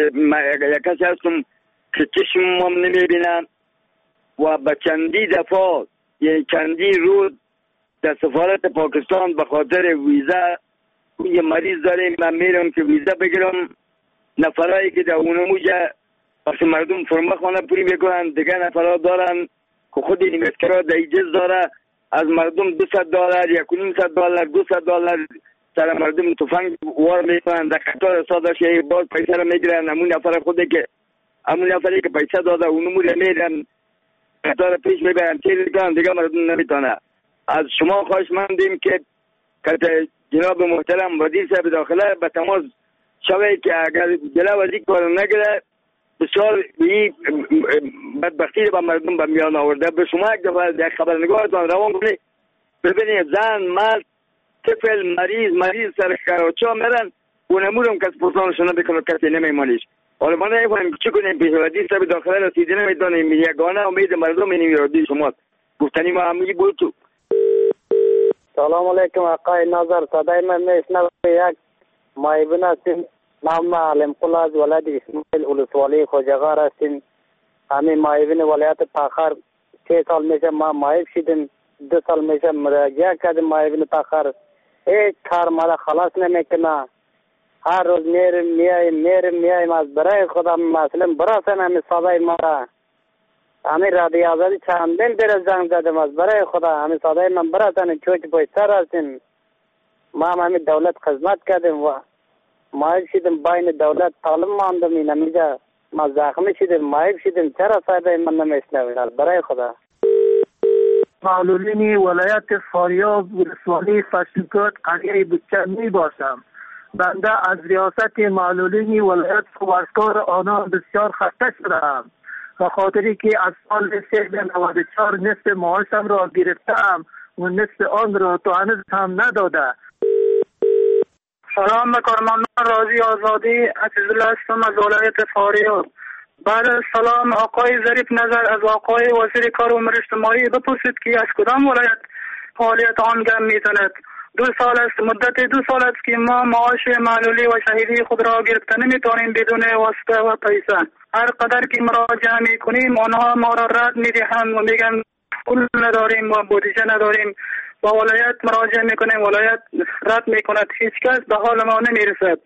هستم که چشمم نمی‌بینم و به چندی دفعه یعنی چندی روز در سفارت پاکستان به خاطر ویزا یه مریض داریم، من میرم که ویزا بگیرم. نفرایی که در اونموجه وقتی مردم فرما خانه پوری میکنن، دیگه نفرها دارن که خود اینوسترها در ایجاز داره از مردم $200 $1,500 $200 سر مردم تفنگ وار میکنن، در قطار ساده شهی باز پیسه را میگیرن. همون نفری که پیسه داده اونمو را میرن قطار پیش میبرن چیزی کنن، دیگه مردم نمیتونه. از شما خواهش مندیم که جناب محترم وزیر صاحب داخله به تماس شوی که اگر جلو از این کار نگیره بسیار بدبختی به مردم به میان آورده. به شما یک دفعه در خبرنگارتان روان کنید ببینید زن، مرد، طفل، مریض سر کراچا میرن اونمورم کس پرسانشون بکنه کسی نمیمانیش. حالا ما نمیفهمیم چی کنیم. پیشوازی صاحب داخله رسیده نمیدانیم. یگانه امید مردم این رادیو شماست. گفتنی ما همگی بود تو. سلام علیکم آقای ناظر، صدای من میشنوید؟ یک مایبون هستیم، نام علم قل از ولایت اسماعیل ولسوالی خوجغار هستیم. همین مایبون ولایت پاخر 3 سال میشه ما مایب شدیم. 2 سال میشه مراجعه کردیم مایبون پاخر. هیچ کار ما خلاص نمیکنه. هر روز میریم از برای خدا مثلا براسن همین صدای ما را. همین رادیو آزادی چندین بیر زنگ زدم از برای خدا همین صدای من براسن چوچ پایستر هستیم. ما همین دولت خدمت کردیم و مایب شدیم بین دولت طالب ماندم. این همیجا ما زخمی شدیم مایب شدیم. چرا صدای من نمیشنوید برای خدا؟ معلولین ولایت فاریاب ولسوالی فشنکوت قریه بچه می باشم. بنده از ریاست معلولین ولایت فواسکار آنها بسیار خسته شدم و خاطری که از سال 1994 نصف معاشم را گرفتم و نصف آن را تا هنوز هم نداده. سلام به کارمندان رادیو آزادی، عزیزالله هستم از ولایت فاریاب. بعد از سلام آقای ظریف نظر از آقای وزیر کار و امور اجتماعی بپرسید که از کدام ولایت فعالیت آن گم میتند. 2 سال است، مدت 2 سال است که ما معاش معلولی و شهیدی خود را گرفته نمیتونیم بدون واسطه و پیسه. هر قدر که مراجعه میکنیم آنها ما را رد میدهند و میگن پول نداریم و بودجه نداریم. با ولایت مراجعه میکنیم ولایت رد میکند. هیچ کس به حال ما نمیرسد.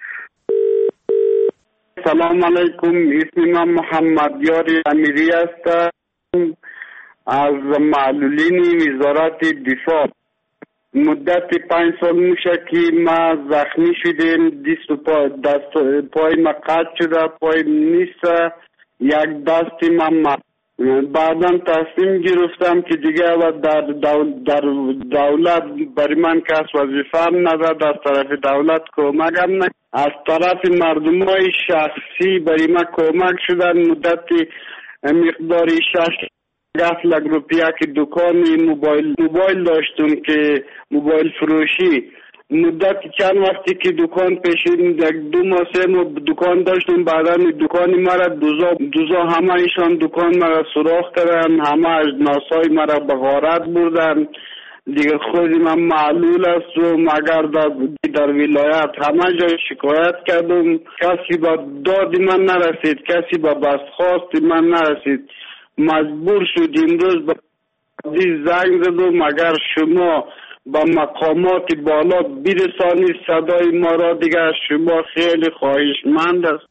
سلام علیکم، اسم من محمد یاری امیری است از معلولین وزارت دفاع. مدت 5 سال میشه که ما زخمی شدیم. دست پای ما قطع شده، پای نیست. یک دست من بعدا تصمیم گرفتم که دیگه در دولت برای من کس وظیفه هم نداد، از طرف دولت کمک هم نه، از طرف مردم های شخصی برای من کمک شدن. مدت مقداری 6 لک روپیه که دکان موبایل داشتم که موبایل فروشی، مدت چند وقتی که دکان پیشین 2 ماه 3 ماه دکان داشتم، بعدا دکان مرا دوزا همه ایشان دکان مرا سوراخ کردن، همه اجناسای مرا به غارت بردن. دیگه خود من معلول است و مگر در ولایت همه جای شکایت کردم، کسی با داد من نرسید، کسی با بازخواست من نرسید. مجبور شد امروز به زنگ زدم مگر شما با مقامات بالا برسانید صدای ما را، دیگر شما خیلی خواهشمند است.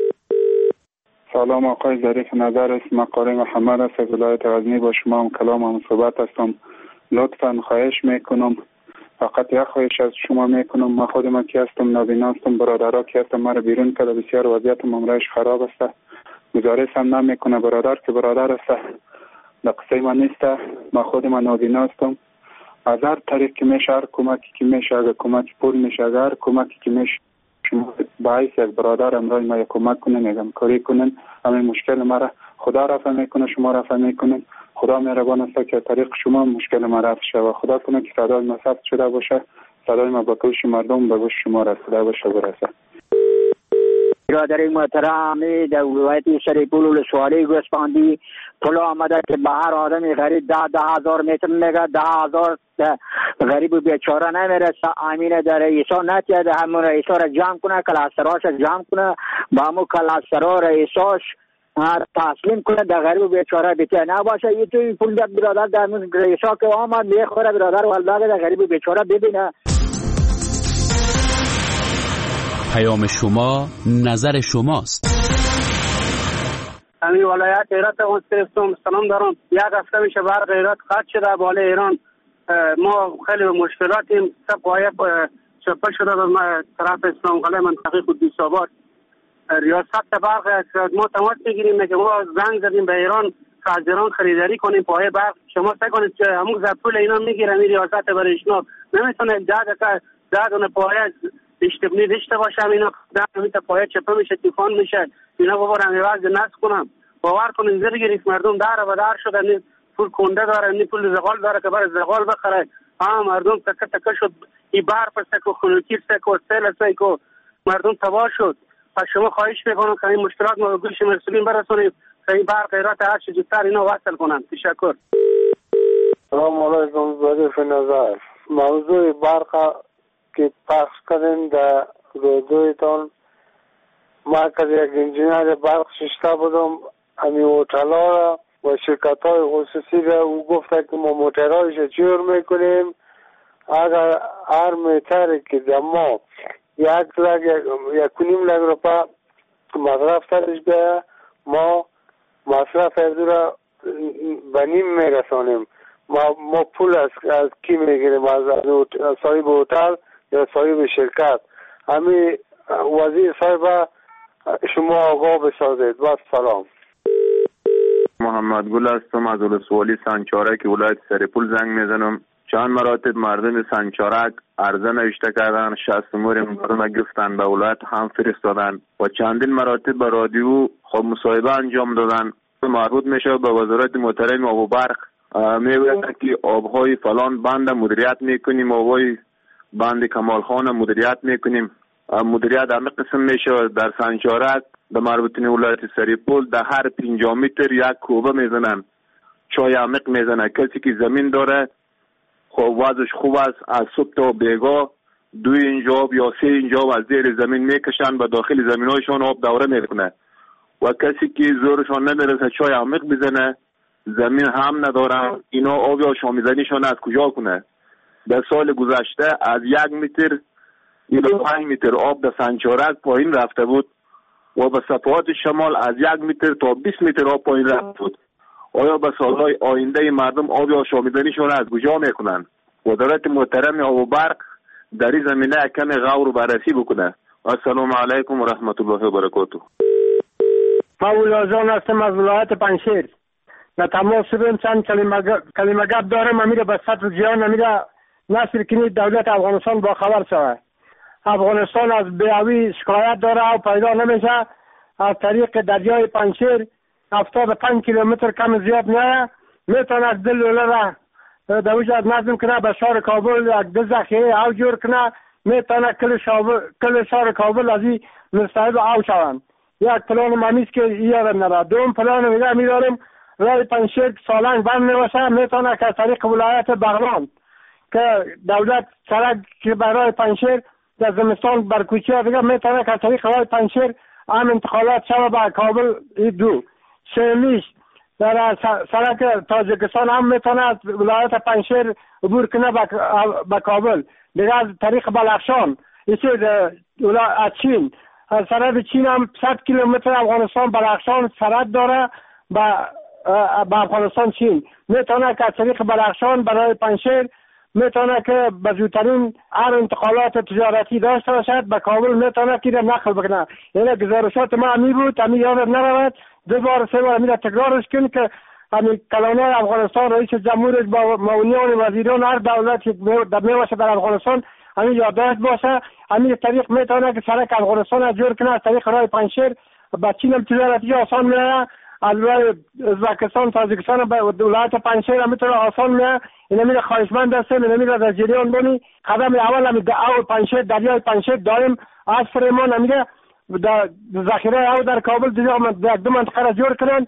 سلام آقای ظریف نظر است، مقاله محمد است از ولایت غزنی. با شما هم کلام هم صحبت هستم. لطفا خواهش میکنم، فقط یک خواهش از شما میکنم. من خودم که هستم نابینا هستم، برادرها که هستم مرا بیرون کرده، بسیار وضعیتم امرایش خراب است. گزارش هم نمیکنه برادر که برادر است، در قصه من نیست. من خودم نابینا هستم. از هر طریق که میشه، هر کمکی که میشه، اگر کمک پول میشه، اگر هر کمکی که میشه شما باعث یک برادر امرای ما کمک کنن، یک کاری کنن. همین مشکل مرا خدا رفع میکنه، شما رفع میکنن. خدا مهربان است که طریق شما مشکل ما رفع شود. خدا کنه که صدای ما ثبت شده باشه، صدای ما به گوش مردم به گوش شما رسیده باشه برسه. برادر محترم در ولایت سریپول ولسوالی گوسفندی پول آمده که به هر آدمی غریب 10,000 متر میگه، 10,000 غریب و بیچاره نمیرسه. امین در ایسا نتیه ده همون ایسا را جمع کنه، کلاستراش جمع کنه، با همون کلاسترا رئیساش تسلیم کنه، در غریب و بیچاره بیتیه نباشه. این توی پول در برادر در رئیسا که آمد میخوره برادر والده در غریب و بیچاره ببینه. پیام شما نظر شماست. همین ولایت ایران تماس گرفتم. سلام دارم. یک هفته میشه برق ایران قطع شده بالای ایران. ما خیلی مشکلاتیم. سب قایب چپل شده به طرف اسلام قلعه منطقه قدس آباد. ریاست برق ما تماس میگیریم که ما زنگ زدیم به ایران که از ایران خریداری کنیم پایه برق. شما سعی کنید که همون پول اینا میگیرن این ریاست برای ایشنا نمیتونه 10 دونه پایه اشتباهی داشته باشم. اینا در پایه چپه میشه، طوفان میشه، اینا ببرن عوض نصب کنم. باور کنین زرگیریست مردم در و در شدن. پول کنده داره، نی پول زغال داره که برای زغال بخره. مردم تکه تکه شد. این برف سکو خنوکیر سکو سیل سکو مردم تباه شد. از شما خواهش میکنم که این مشکلات ما به گوش مسئولین برسونید که این برق غیرت هر چه زودتر اینا وصل کنن. تشکر. سلام علیکم ظریف نظر. موضوع برق که پخش کردین در رادیویتان، ما که یک انجینیر برق ششته بودم، همین هتل‌ها را و شرکت‌های خصوصی را او گفته که ما موترهایش چور میکنیم. اگر هر متر که در ما 1.5 لک روپیه مصرف سرش بیاید، ما مصرف از را به نیم میرسانیم. ما پول از کی میگیریم؟ از صاحب هتل یا صاحب شرکت. همین وزیر صاحب شما آگاه بسازید. بس سلام. محمد گل هستم از ولسوالی سنچارک ولایت سریپول زنگ میزنم. چند مراتب مردم سنچارک عرضه نوشته کردن، 60 مردم گفتن به ولایت هم فرستادن و چندین مراتب به رادیو خب مصاحبه انجام دادن. مربوط میشه به وزارت محترم آب و برق، میگوید که آبهای فلان بند مدیریت میکنیم، آبهای بند کمال خان مدیریت میکنیم. مدیریت همه قسم میشه. در سنچارک در مربوطین ولایت سریپول در هر 50 متر یک کوبه میزنن، چای عمیق میزنن. کسی که زمین داره خب وضعش خوب است، از صبح تا بیگاه 2 اینجاب یا 3 اینجاب از زیر زمین میکشن، به داخل زمینایشان آب دوره میکنه. و کسی که زورشان نمیرسه چای عمیق بزنه، زمین هم ندارن، اینا آب یا شامیزنیشان از کجا کنه؟ در سال گذشته از 1 متر یا 5 متر آب در سنچارک پایین رفته بود و به صفحات شمال از 1 متر تا 20 متر آب پایین رفته بود. آیا به سالهای آینده مردم آب یا شامیزنیشان از کجا میکنن؟ وزارت محترم آب و برق در این زمینه کمی غور و بررسی بکنه. السلام علیکم و رحمت الله و برکاته. من ولازان هستم از ولایت پنشیر. در تماس شدیم. چند کلمه گپ دارم. امیره به سطح جهان امیره نصر کنی دولت افغانستان با خبر شود. افغانستان از بیاوی شکایت داره و پیدا نمیشه. از طریق دریای پنجشیر 75 کیلومتر کم زیاد نه میتونه از دل را در وجود نظم کنه به شهر کابل یک دل ذخیره او جور کنه. میتونه کل شهر کابل از این مستعد او شوند. یک پلان مانیست که یادم نره. دوم پلان میگه میداریم رای پنجشیر سالنگ بند نباشه. میتونه که از طریق ولایت بغلان که دولت سرک که برای پنجشیر در زمستان برکوچی ها دیگه میتونه که از طریق رای پنجشیر هم انتقالات شوه به کابل. دو سومیش در سرک تاجیکستان هم میتونه از ولایت پنجشیر عبور کنه به کابل. دیگه از طریق بلخشان از چین، از سرحد چین هم 100 کیلومتر افغانستان بلخشان سرحد داره به افغانستان چین. میتونه که از طریق بلخشان برای پنجشیر میتونه که به زودترین هر انتقالات تجارتی داشته باشد به کابل. میتونه که نقل بکنه. یعنی گزارشات ما همی بود، همی یادت نرود. 2 بار 3 بار همی تکرارش کن که همی کلانه افغانستان رئیس جمهورش با معاونین وزیران هر دولت میباشه در افغانستان همی یادداشت باشه. همی طریق میتونه که سرک افغانستان از جور کنه از طریق راه پنجشیر. به چین هم تجارتی آسان میره. از راه ازبکستان تاجیکستان به ولایت پنجشیر هم میتونه آسان میره. اینا میره خواهشمند هستیم. اینا میره در جریان بانی. قدم اول هم پنجشیر دریای پنجشیر داریم. از فریمان هم میره ذخیره او در کابل دیگه در 2 منطقه را جور کنن.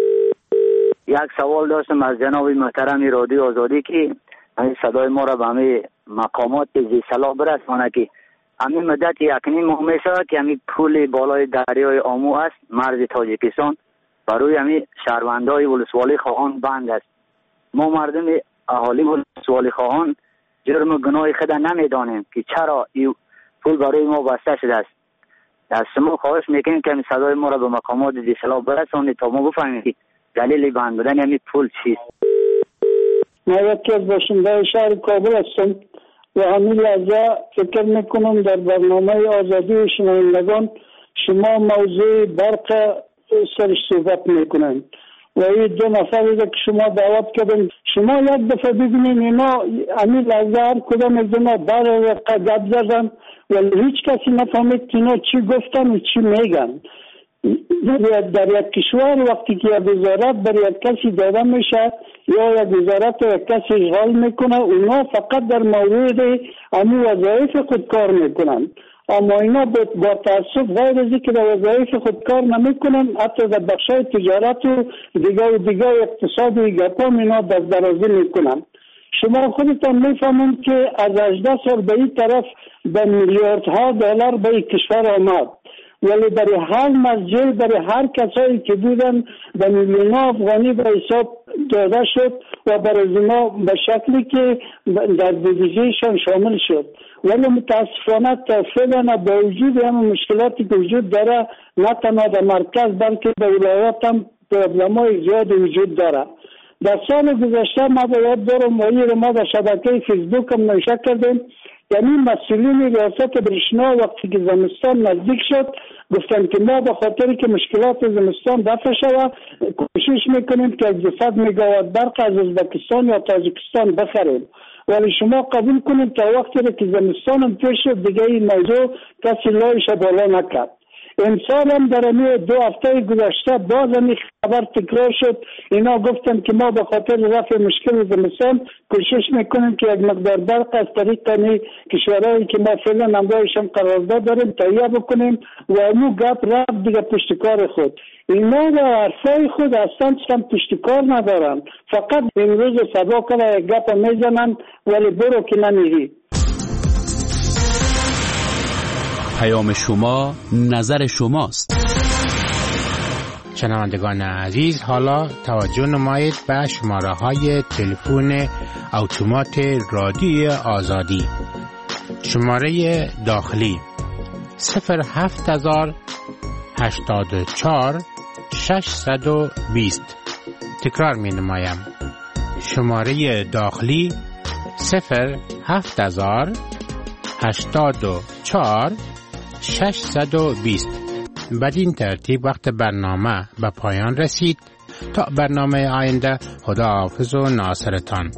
یک سوال داشتم از جناب محترم رادیو آزادی که این صدای ما را به همه مقامات زی صلاح برسانه که همین مدت 1.5 ماه میشه که همین پول بالای دریای آمو است مرز تاجیکستان برای همین شهروندای ولسوالی خواهان بند است. ما مردم اهالی ولسوالی خواهان جرم و گناه خود نمیدانیم که چرا این پول برای ما بسته شده است. از شما خواهش میکنیم که همین صدای ما را به مقامات زی صلاح برسانید تا ما بفهمیم که دلیل بند بودن همین پول چیست. من یکی از باشنده شهر کابل هستم و همین لحظه فکر میکنم در برنامه آزادی و شنوندگان شما موضوع برق سرش صحبت میکنند و این 2 نفری که شما دعوت کردن شما یک دفعه ببینید اینا همین لحظه هر کدام از اینا در گپ زدن ولی هیچ کسی نفهمید که اینا چی گفتن و چی میگن. در یک کشور وقتی که یک وزارت بر یک کسی داده میشه یا یک وزارت یک کسی اشغال میکنه اونا فقط در مورد همین وظایف خود کار میکنن. اما اینا با تاسف غیر از اینکه در وظایف خود کار نمیکنن حتی در بخشای تجارت و دیگه اقتصاد و گپا اینا دست درازی میکنن. شما خودتان میفهمید که از 18 سال به این طرف به میلیاردها دلار به این کشور آمد ولی برای هر مسجد برای هر کسایی که بودن به میلیون‌ها افغانی به حساب داده شد و برای ما به شکلی که در بودجهشان شامل شد. ولی متاسفانه تا فعلا با وجود همه مشکلاتی که وجود داره نه تنها در مرکز بلکه در ولایات هم پروبلم‌های زیاد وجود داره. در سال گذشته ما باید دارم ما در شبکه فیسبوک هم نوشته کردیم یعنی مسئولین ریاست برشنا وقتی که زمستان نزدیک شد گفتن که ما به خاطری که مشکلات زمستان دفع شود کوشش میکنیم که 200 مگاوات برق از ازبکستان یا تاجیکستان بخریم ولی شما قبول کنید تا وقتی که زمستان هم پیش شد دیگه این موضوع کسی لایش بالا نکرد. امسال هم در 2 هفته گذشته باز هم خبر تکرار شد. اینا گفتن که ما به خاطر رفع مشکل زمستان کوشش میکنیم که یک مقدار برق از طریق کشورهایی که ما فعلا همراهشان قرارداد داریم تهیه بکنیم و امو گپ رفت دیگه پشتکار خود. اینا و حرفای خود اصلا پشتکار ندارن فقط امروز سبا کنه یک گپ میزنن ولی برو که نمیری. پیام شما نظر شماست. شنوندگان عزیز حالا توجه نمایید به شماره های تلفن اتومات رادیو آزادی. شماره داخلی 07084 620. تکرار می نمایم. شماره داخلی 07084 620. بدین ترتیب وقت برنامه به پایان رسید. تا برنامه آینده، خداحافظ و ناصرتان.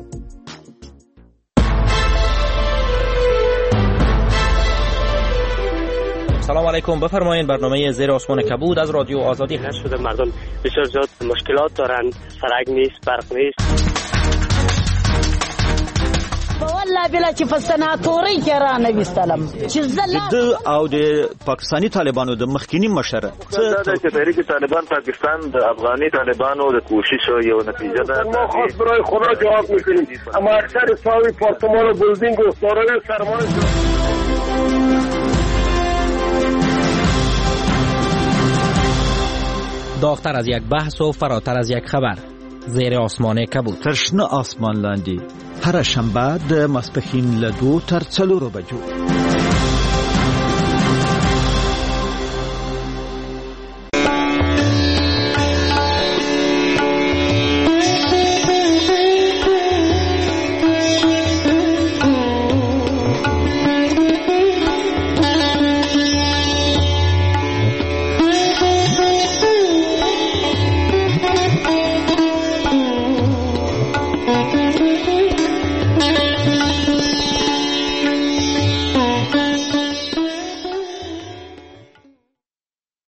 سلام علیکم، بفرمایید. برنامه زیر آسمان کبود از رادیو آزادی هست. شده مردم بسیار زیاد مشکلات دارند، سرک نیست، برق نیست. والله بلا چې فسناتوري کې را نوستلم چې د او د پاکستانی طالبانو د مخکینی مشر څه چې تحریک طالبان پاکستان د افغاني طالبانو د کوشش یو نتیجه ده. ما خاص برای خدا جواب میکنیم، اما اکثر ساوی پارتمان و بلدینگ و سارای سرمان داغتر از یک بحث و فراتر از یک خبر، زیر آسمان کبود. ترشنه آسمان لاندی هر شنبه د ماسپښین له 2 تر 4 بجو.